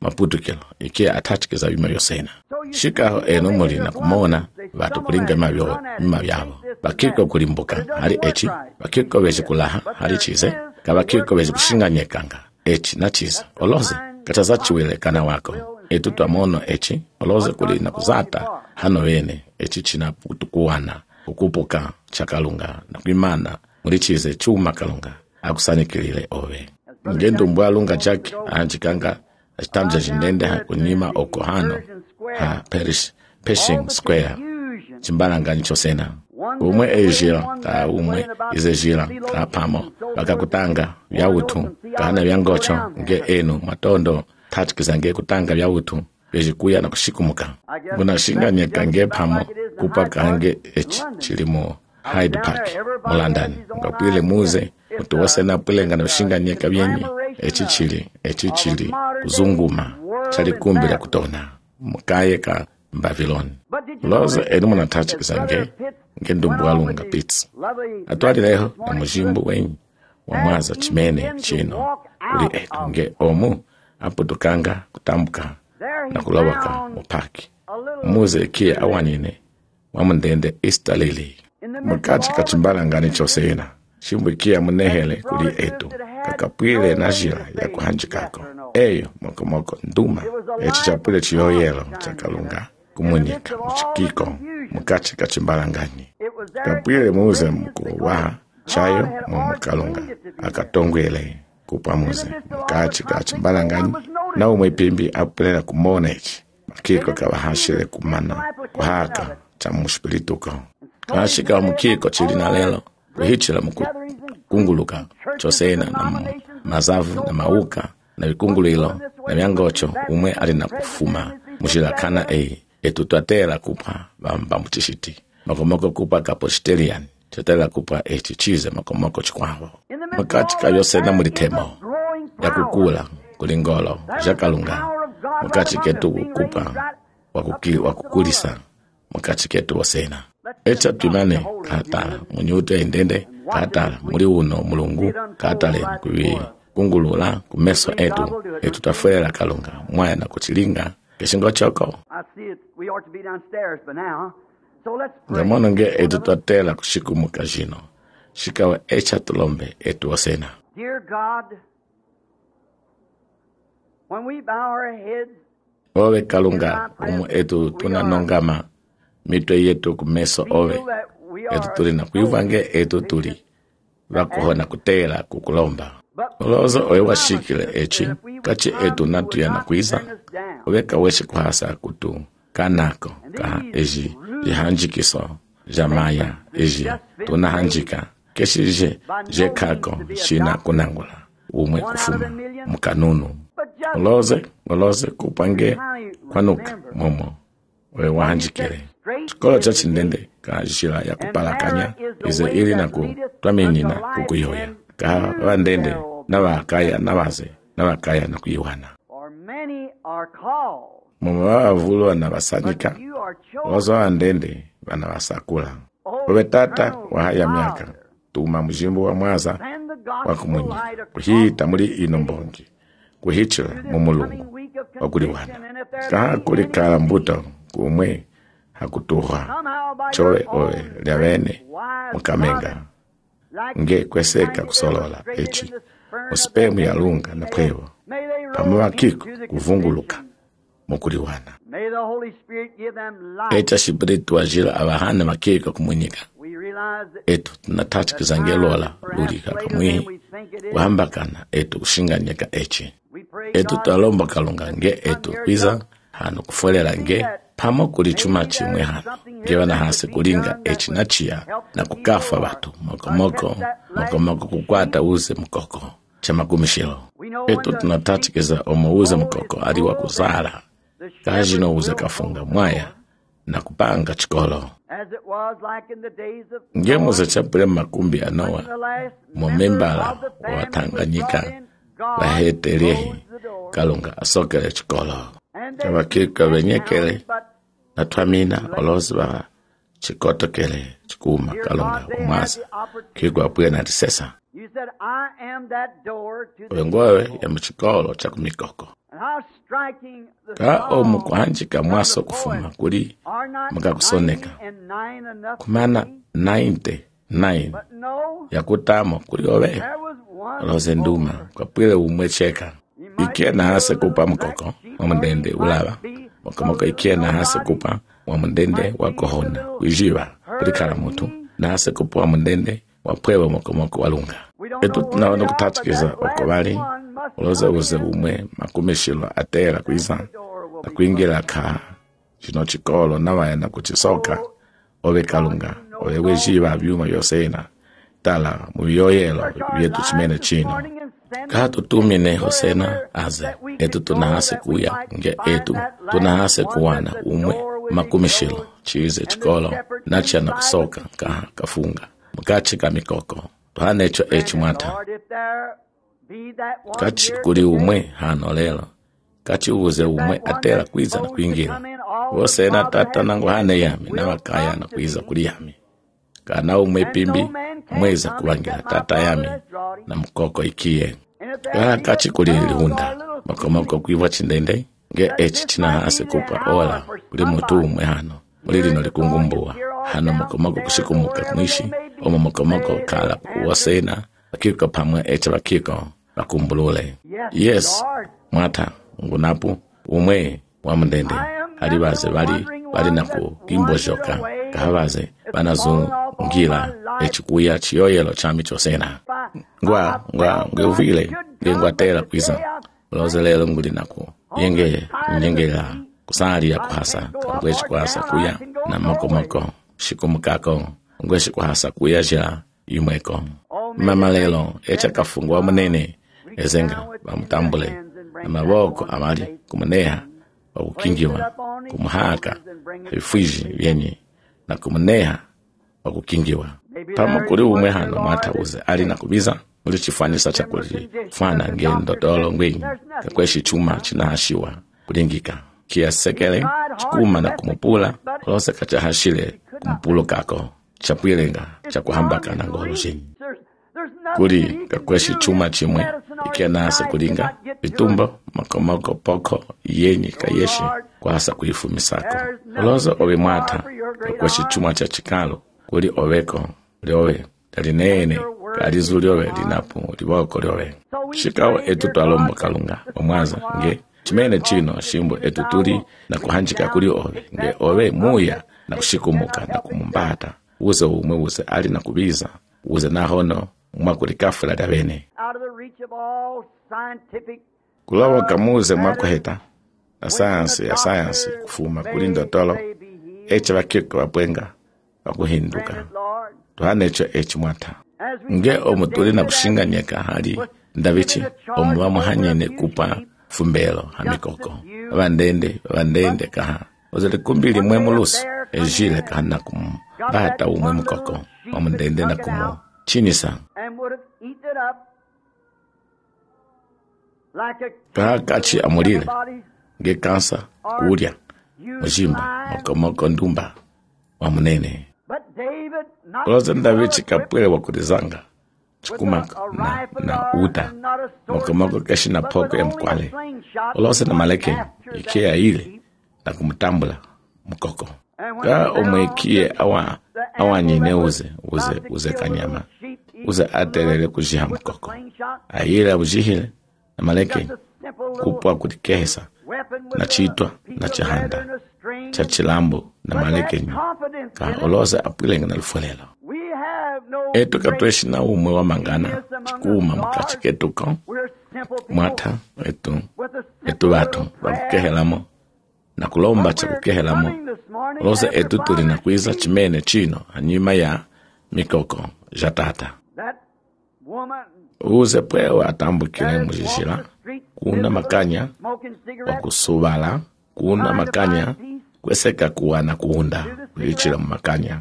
maputukilo ikie atachikeza bima byosena shikaho eno muli na kumona batu kulinga mabyo mima byabo bakiko kulimbuka hali echi bakiko beje kulaha hali chize kabakiko beje kushinganyekanga echi na chize oloze katazachiwele kana wako etu twamono echi oloze kuli na kuzata hano bene echi china putukuwana ukupuka chakalunga na kuimana muri chize chuma kalunga akusanikilile owe ngendo mbwalunga chaki anjikanga achitamja jindende kunyima okohano ha perish Pershing Square chimbalangani chosena umwe ejira ka umwe izejira ka pamo bakakutanga byawutu kana byangocho nge eno matondo tachikizange kutanga byawutu bejikuya na kushikumuka bunashinganye kange pamo kupakange echi chilimo Hyde Park mu London ngapile muze utuwasena pulenga na shinganye kabyenyi echi chili echi chili kuzunguma chali kumbira kutona mukaye ka Babylon loza edmu na tachikizange ngendo mbwalunga pits atwali leho na mujimbu wenyi wa mwaza chimene chino kuli etu nge omu aputukanga kutambuka na kulawaka mupaki muze kia awanine wamundende Easter Lily mukachi kachimbalangani chosena shimbu kia munehele kuli etu kakapwile na jira ya kuhanjikako eyo moko moko nduma echi chapule chiyoyelo chakalunga kumunyika mchikiko mukachi kachimbalangani kapwile muze mkuwaha chayo mumukalunga akatongwele kupamuze mukachi kachimbalangani na umwepimbi apulela kumona echi makiko kawahashile kumana kuhaka cha mushpilituko kashika mukiko chili na lelo kuhichila mukunguluka chosena na mazavu na mauka na vikungulilo na vyangocho umwe alina kufuma mushilakana ei etutwatela kupa bamba mutishiti makomoko kupa kaposterian chotela kupa echi chize makomoko chikwavo makati kayosena mulitemo ya kukula kulingolo jakalunga mukati ketu kupa wakukili wakukulisa mukati ketu wasena echa tumane katala munyute indende katala muri uno mulungu katale kuwi kungulula kumeso etu etu tafuela kalunga mwaya na kuchilinga kishingo choko ngamono nge etu tatela kushikumuka jino shikawe echa tulombe etu wasena. Dear God, when we bow our heads owe kalunga umu etu tunanongama mitwe yetu kumeso owe etu tuli na kuivange etu tuli wakuhona kutela kukulomba ulozo owe washikile echi kachi etu natu ya nakwiza oweka weshi kuhasa kutu kanako kaha eji jihanjikiso jamaya eji tunahanjika keshi je je kako shina kunangula umwe kufuma mukanunu uloze uloze kupange kwanuka momo we wahanjikile chikolo cha chindende ka jishila ya kupalakanya ize ili na kutwaminina kukuyoya ka wandende na wakaya na waze na wakaya na kuyiwana momo wavulwa na wasanyika wazo wandende wana wasakula wewe tata wahaya miaka tuma mujimbu wa mwaza wakumunyi kuhita muri ino mbongi kuhichila mumulungu wakuliwana kaha kulikala mbuto kumwe hakutuha chowe owe lyavene mukamenga nge kweseka kusolola echi usipemu ya lunga na pwevo pamuwa kiko kuvunguluka mukuliwana echa shibiritu wajila abahane makiko kumunyika etu tunatachikizangelola lulika kamwihi kuhambakana etu kushinganyika echi etu talomba kalunga nge etu kwiza hano kufolela nge pamo kuli chuma chimwe hano ngewana hase kulinga echi na chia na kukafa batu mokomoko mokomoko kukwata uze mkoko chama kumishilo etu tunatachikiza omo uze mkoko aliwa kuzala kajino uze kafunga mwaya na kupanga chikolo ngemo za chapule makumbi ya Noa momembala wa Tanganyika wahetelehi kalunga asokele chikolo kabakika benyekele na twamina olozi wa chikoto kele chikuma kalunga umaza kigwa pwe na tisesa You said, I am that door to the Wengwewe ya mchikolo cha kumikoko. And how striking the Ka o song mukwanjika mwaso of the kufuma poet. kuri Are not makakusoneka. ninety and nine enough for Kumana thee? ninety nine But no, ya kutamo kuri owe. there was one Oloze nduma more. kwa pwile umwecheka. You might Ikie na hase kupa mkoko wamundende ulaba. Mokomoko ikie na hase kupa wamundende wakohona ujiwa kulikala mutu na hase kupa wamundende wapwewe mokomoko walunga. Etu tunaona kutatikiza okobali uloze uze umwe makumishilo atera kuiza na kuingira ka chino chikolo nawa na kuchisoka owe kalunga owe wejiwa byuma yosena tala muyoyelo yetu chimene chino kato tumine hosena aze etu tunahase kuya nge etu tunahase kuwana umwe makumishilo chize chikolo nacha na kusoka ka kafunga mkachi kamikoko tuhanecho echu mata Lord, if there be that one kachi here kuri today, umwe hano lelo kachi uze umwe atera kwiza na kuingira wose na tata nangu hane yami na wakaya na kuiza kuri yami kana umwe pimbi mweza kuwangira tata yami na mkoko ikie kana kachi kuri lihunda makomoko kuiwa chindende nge echi china hase kupa ola kuri mutu umwe hano mulili no likungumbuwa hano mokomoko kushikumuka mwishi omo mokomoko kala kuwasena akiko pamwe echa bakiko bakumbulule. Yes, mwata ngunapu umwe wamundende halibaze bali bali naku kimboshoka kahabaze banazungira echikuya chiyoyelo chami chosena ngwa ngwa ngevile ngwa tela kwiza uloze lelo nguli naku yenge nyengela kusali ya kuhasa ngwechi kuhasa kuya na mokomoko shikumukako ngwechi kuhasa kuya jila yumweko mama lelo echa kafungwa munene ezenga bamutambule na maboko amali kumuneha wakukingiwa kumuhaka ifwiji vyenye na kumuneha wakukingiwa pamo kuri umwe hano matauze ali na kubiza uli chifanyisa cha kuli fana ngendo dolo ngwenyi kakweshi chuma chinahashiwa kulingika kia sekele chikuma na kumupula ulose kacha hashile kumupulo kako chapwilenga cha kuhambaka na ngolo shenyi kuri kakweshi chuma chimwe ikia nase kulinga vitumbo makomoko poko yenyi kayeshi kwa hasa kuifumisako ulozo owe mwata kakweshi chuma cha chikalo kuri oveko liowe talinene kalizu liowe linapu liboko liowe shikawo etu twalombo kalunga omwaza nge chimene chino shimbo etu tuli na kuhanjika kuri owe nge owe muya na kushikumuka na kumumbata uze umwe uze ali na kubiza uze nahono mwakulikafula dabene kulawa kamuze mwakuheta na sayansi ya sayansi kufuma kuli ndotolo echa bakiko wapwenga wakuhinduka tuhanecho echi mwata nge omutuli na kushinganyeka hali ndabichi omuwa muhanyene kupa fumbelo hamikoko bandende bandende kaha ozele kumbili mwe mulusi ejile kahana kumbata umwe mukoko omundende na kumu chinisa kaha kachi amulile nge kansa kuulya mujimba mokomoko ndumba wa munene uloze ndabichi kapwele wakulizanga chikuma na, na uta mokomoko keshi na poko ya mkwale uloze na maleke ikia ile na kumutambula mkoko ka omwekie awa awa nyine uze uze uze kanyama uze atelele kujiha mkoko ayile ujihile na maleke kupwa kulikehesa na chitwa na chahanda cha chilambo na maleke nyo ka uloze apwilenga na lufolelo etu katweshi na umwe wa mangana chikuma mkachi ketuko mwata etu etu watu wakukehelamo na kulomba cha kukehelamo uloze etu tuli na kuiza chimene chino hanyuma ya mikoko jatata uze pwewe atambukile mujishila kuna makanya wakusubala kuna makanya kweseka kuwa na kuunda kulichila makanya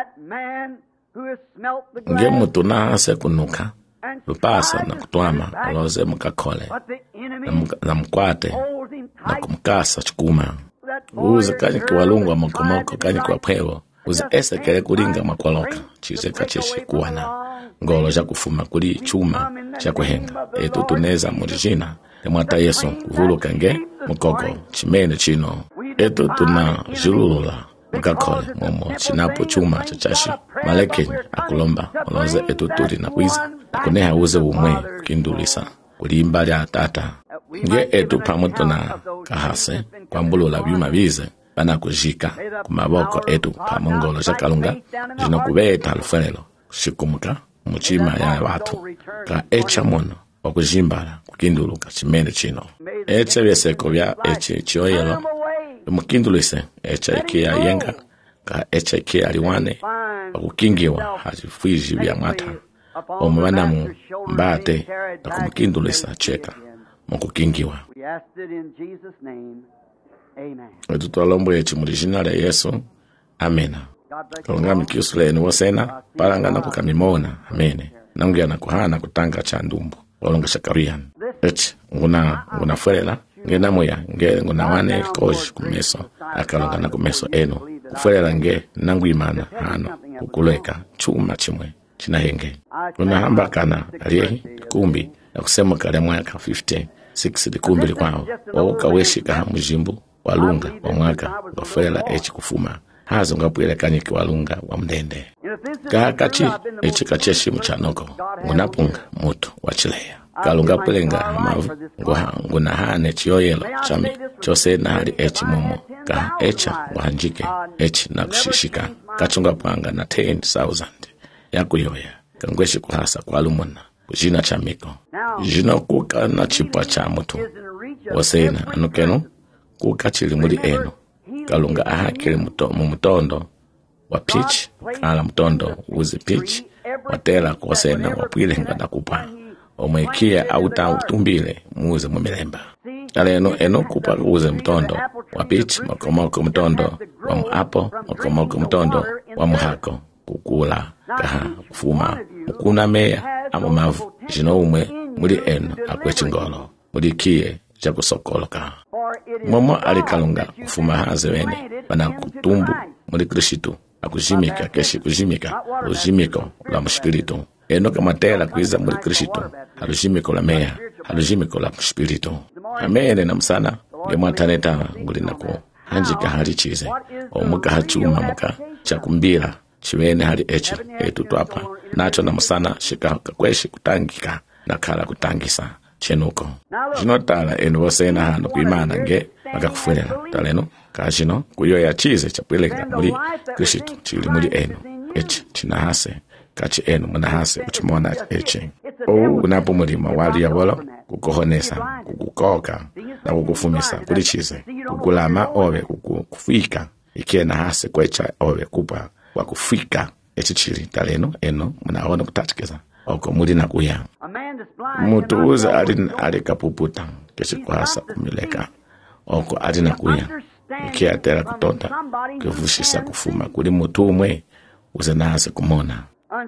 nge mutu nahase kunuka lupasa na kutwama uloze mukakole na mkwate na kumkasa chikuma uze kanyi kiwalungwa mokomoko kanyi kwa pwewo uze esekele kulinga makwaloka chize kacheshi kuwana ngolo ja kufuma kuli chuma cha kuhenga etu tuneza mulijina emwata Yesu kuvuluka nge mukoko chimene chino etu tuna julula mukakole momo chinapo chuma chachashi malekeni akulomba oloze etu tuli na kwiza kuneha uze umwe kindulisa kulimba lya tata nge etu pamoto na kahase kwambulula byuma bize bana kujika kumaboko etu pamongolo ja kalunga jino kubeta alufenelo shikumuka muchima ya watu ka echa mono okujimbala kukinduluka chimene chino echa byeseko bya eche chioyelo mukindulise echa ikia yenga ka echa ikia liwane okukingiwa hajifwiji bya mata omwana mu mbate akumukindulisa cheka mukukingiwa etu twalombo echi mulijina la Yesu amena kalunga mikiusuleni wasena palangana kukamimona amene nangiana kuhana kutanga cha ndumbu olonga shakarian ech nguna nguna fuela ngena moya nge nguna wane koji kumeso akalonga na kumeso eno kufuela nge nanguimana hano kukuleka chuma chimwe chinahenge nguna hamba kana aliye kumbi akusema kale mwaka fifty six likumbi likwao wauka weshika mujimbu walunga wa mwaka wafuela echi kufuma hazo ngapwele kanyiki walunga wa mdende kakachi echi kacheshi mchanoko ngunapunga mutu wachileya kalunga pwelenga mavu nguha nguna hane chiyoyelo chami chose na hali echi momo ka echa wahanjike echi na kushishika kachunga panga na ten thousand ya kuyoya kangweshi kuhasa kwa lumona kujina chamiko jino kuka na chipa cha mutu wasena anukeno kuka chili muli eno kalunga ahakili muto, mumutondo wa pitch kala mutondo uzi pitch watela kuwasena wapwilenga na kupa omwekia auta utumbile muuze mumilemba aleno eno kupa uze mutondo wa pitch makomoko mutondo wa muapo makomoko mutondo wa muhako kukula kaha kufuma mukuna meya ama mavu jino umwe muli eno akwechingolo muli kie cha kusokoloka momo alikalunga kufuma haze wene bana kutumbu muri Kristo akujimika keshi kujimika ujimiko la mspiritu eno kama tela kuiza muri Kristo alujimiko la meya alujimiko la mspiritu amene na msana ngemwataneta ngulinako hanjika hali chize omuka hachuma muka cha kumbira chiwene hali eche etu twapa nacho na msana shika kweshi kutangika na kala kutangisa chenuko jinotala eno wasena hano kuimana nge makakufulela taleno kajino kuyoya chize chapwelenga muri Kristo chili muri eno eche chinahase kachi eno munahase uchimona eche ou unapo mulima wali ya wolo kukohonesa kukukoka na kukufumisa kuli chize kukulama owe kukufika ikie nahase kwecha owe kupa wakufika eche chili taleno eno munaona kutachikeza oko muri na kuya mutu uza ali ali kapuputa keshi kuhasa kumileka oko ali na kuya ikia atera kutonda kufushisa kufuma kuli mutu umwe uza nahase kumona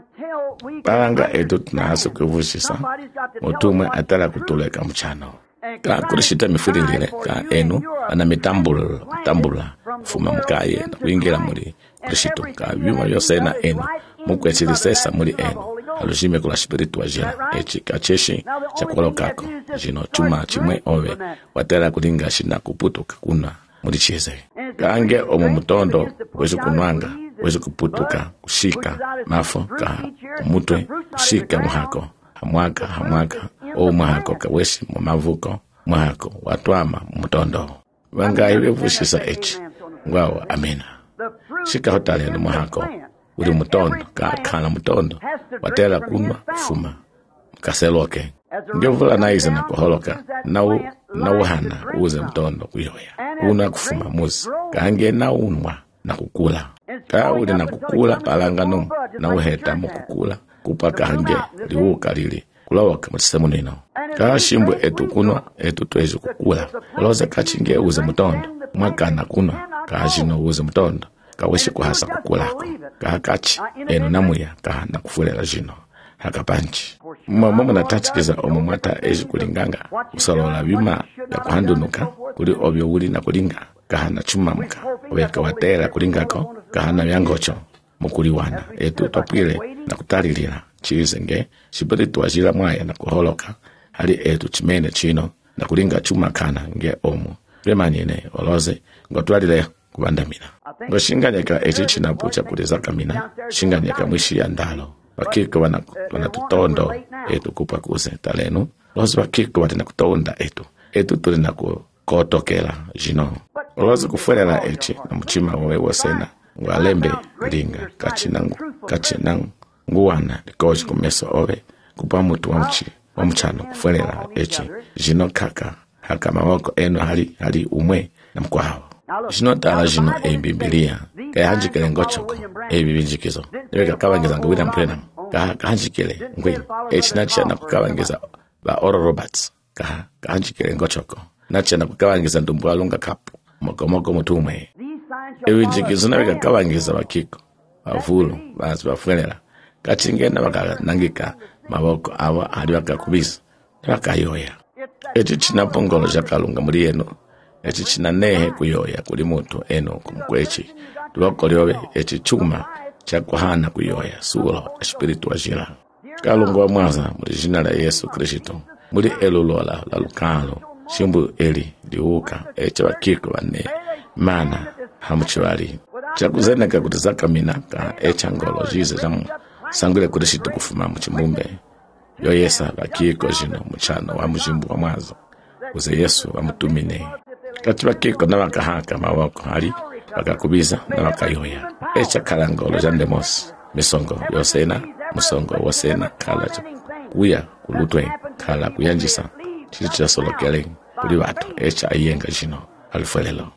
palanga edu tunahase kufushisa mutu umwe atera kutuleka mchano ka kurishita mifililile ka enu ana mitambula tambula fuma mkaye na kuingira muri Kristo ka byuma byose na enu mukwechilisesa muri enu alujime kula spiritu wajela echi kacheshi chakolo kako jino chuma chimwe owe watera kulinga shina kuputuka kuna muri chize kange omu mutondo wezu kunwanga wezu kuputuka kushika mafo ka mutwe kushika muhako hamwaka hamwaka o muhako kaweshi mumavuko muhako watwama mutondo wanga iwe vushisa echi ngwao amina shika hotalendo muhako uli mutondo ka kana mutondo watela kunwa fuma kaseloke ngevula naiza na kuholoka nau nauhana uze mutondo kuyoya una kufuma muzi kange naunwa na kukula ka uli na kukula palangano nauheta mukukula kupaka hange liuka lili kulawoka mchisemu nino ka shimbu etu kunwa etu tuwezu kukula uloze kachinge uze mutondo mwakana kunwa ka jino uze mutondo kaweshi kuhasa kukulako kahakachi eno namuya kahana kufulela jino hakapanchi mama munatachikiza omumwata eji kulinganga usalola bima ya kuhandunuka kuli obyo uli na kulinga kahana chumamuka obeka watela kulingako kahana yangocho mukuliwana etu topwile na kutalilila chizenge espiritu ajira mwaya na kuholoka hali etu chimene chino na kulinga chuma kana nge omu remanyene oloze ngotwalile kubandamina ngoshinganyeka echi chinapucha kuliza kamina shinganyeka mwishi ya ndalo wakiko wana wana tutondo etu kupa kuze talenu lozi wakiko wana kutonda etu etu tuli na kutokela jino oloze kufuelela echi na mchima wawe wasena ngwalembe linga kachinangu kachinangu nguwana likoji kumeso owe kupa mutu wa mchi wa mchano kufuelela echi jino kaka haka mawako eno hali hali umwe na mkwahawa jino tala jino e Biblia kaya hanjikele ngochoko e bibinjikizo niweka kawangeza ngawina mprenam kaha kahanjikele ngwini echi nacha na kukawangeza ba Oral Roberts kaha kahanjikele ngochoko nacha na kukawangeza ndumbu alunga kapu moko moko mutume e binjikizo naweka kawangeza wakiko wavulu bazi bafuenela kachingena waka nangika mawoko awa hali waka kubisa waka yoya echi chinapongolo jakalunga muri eno echi chinanehe kuyoya kuli mutu eno kumkwechi tuwako liowe echi chuma chakuhana kuyoya sulo espiritu ajila kalunga wa mwaza muri jina la Yesu Kristo muri elulola la lukalo shimbu eli liuka echi wakiko wane mana hamuchiwali chakuzeneka kutizaka minaka echa ngolo jize jamu sangule Kristo kufuma mchimumbe yo yesa bakiko jino mchano wa mjimbu wa mwazo uze Yesu amutumine kati bakiko na bakahaka mawako hali bakakubiza na bakayoya echa kalangolo jandemos misongo yosena musongo wasena kala uya kulutwe kala kuyanjisa chicha solokele kuli watu echa ayenga jino alifuelelo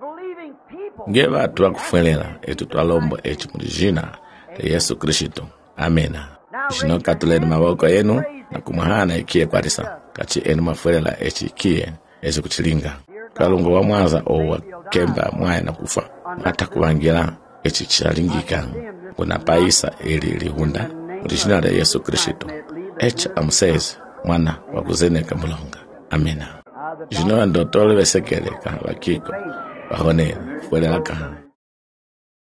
nge watu wakufuelela etu twalombo echi mujina la Yesu Kristo amena jino katuleni mawako yenu na kumahana ikie kwarisa kachi enu mafuelela echi ikie echi kuchilinga kalungo wa mwaza owa kemba mwaya na kufa hata kuwangira echi chalingika kuna paisa ili lihunda mujina la Yesu Kristo echa amsezi mwana wakuzeneka mulonga amena jino andotole besekele ka bakiko bahone fuelela ka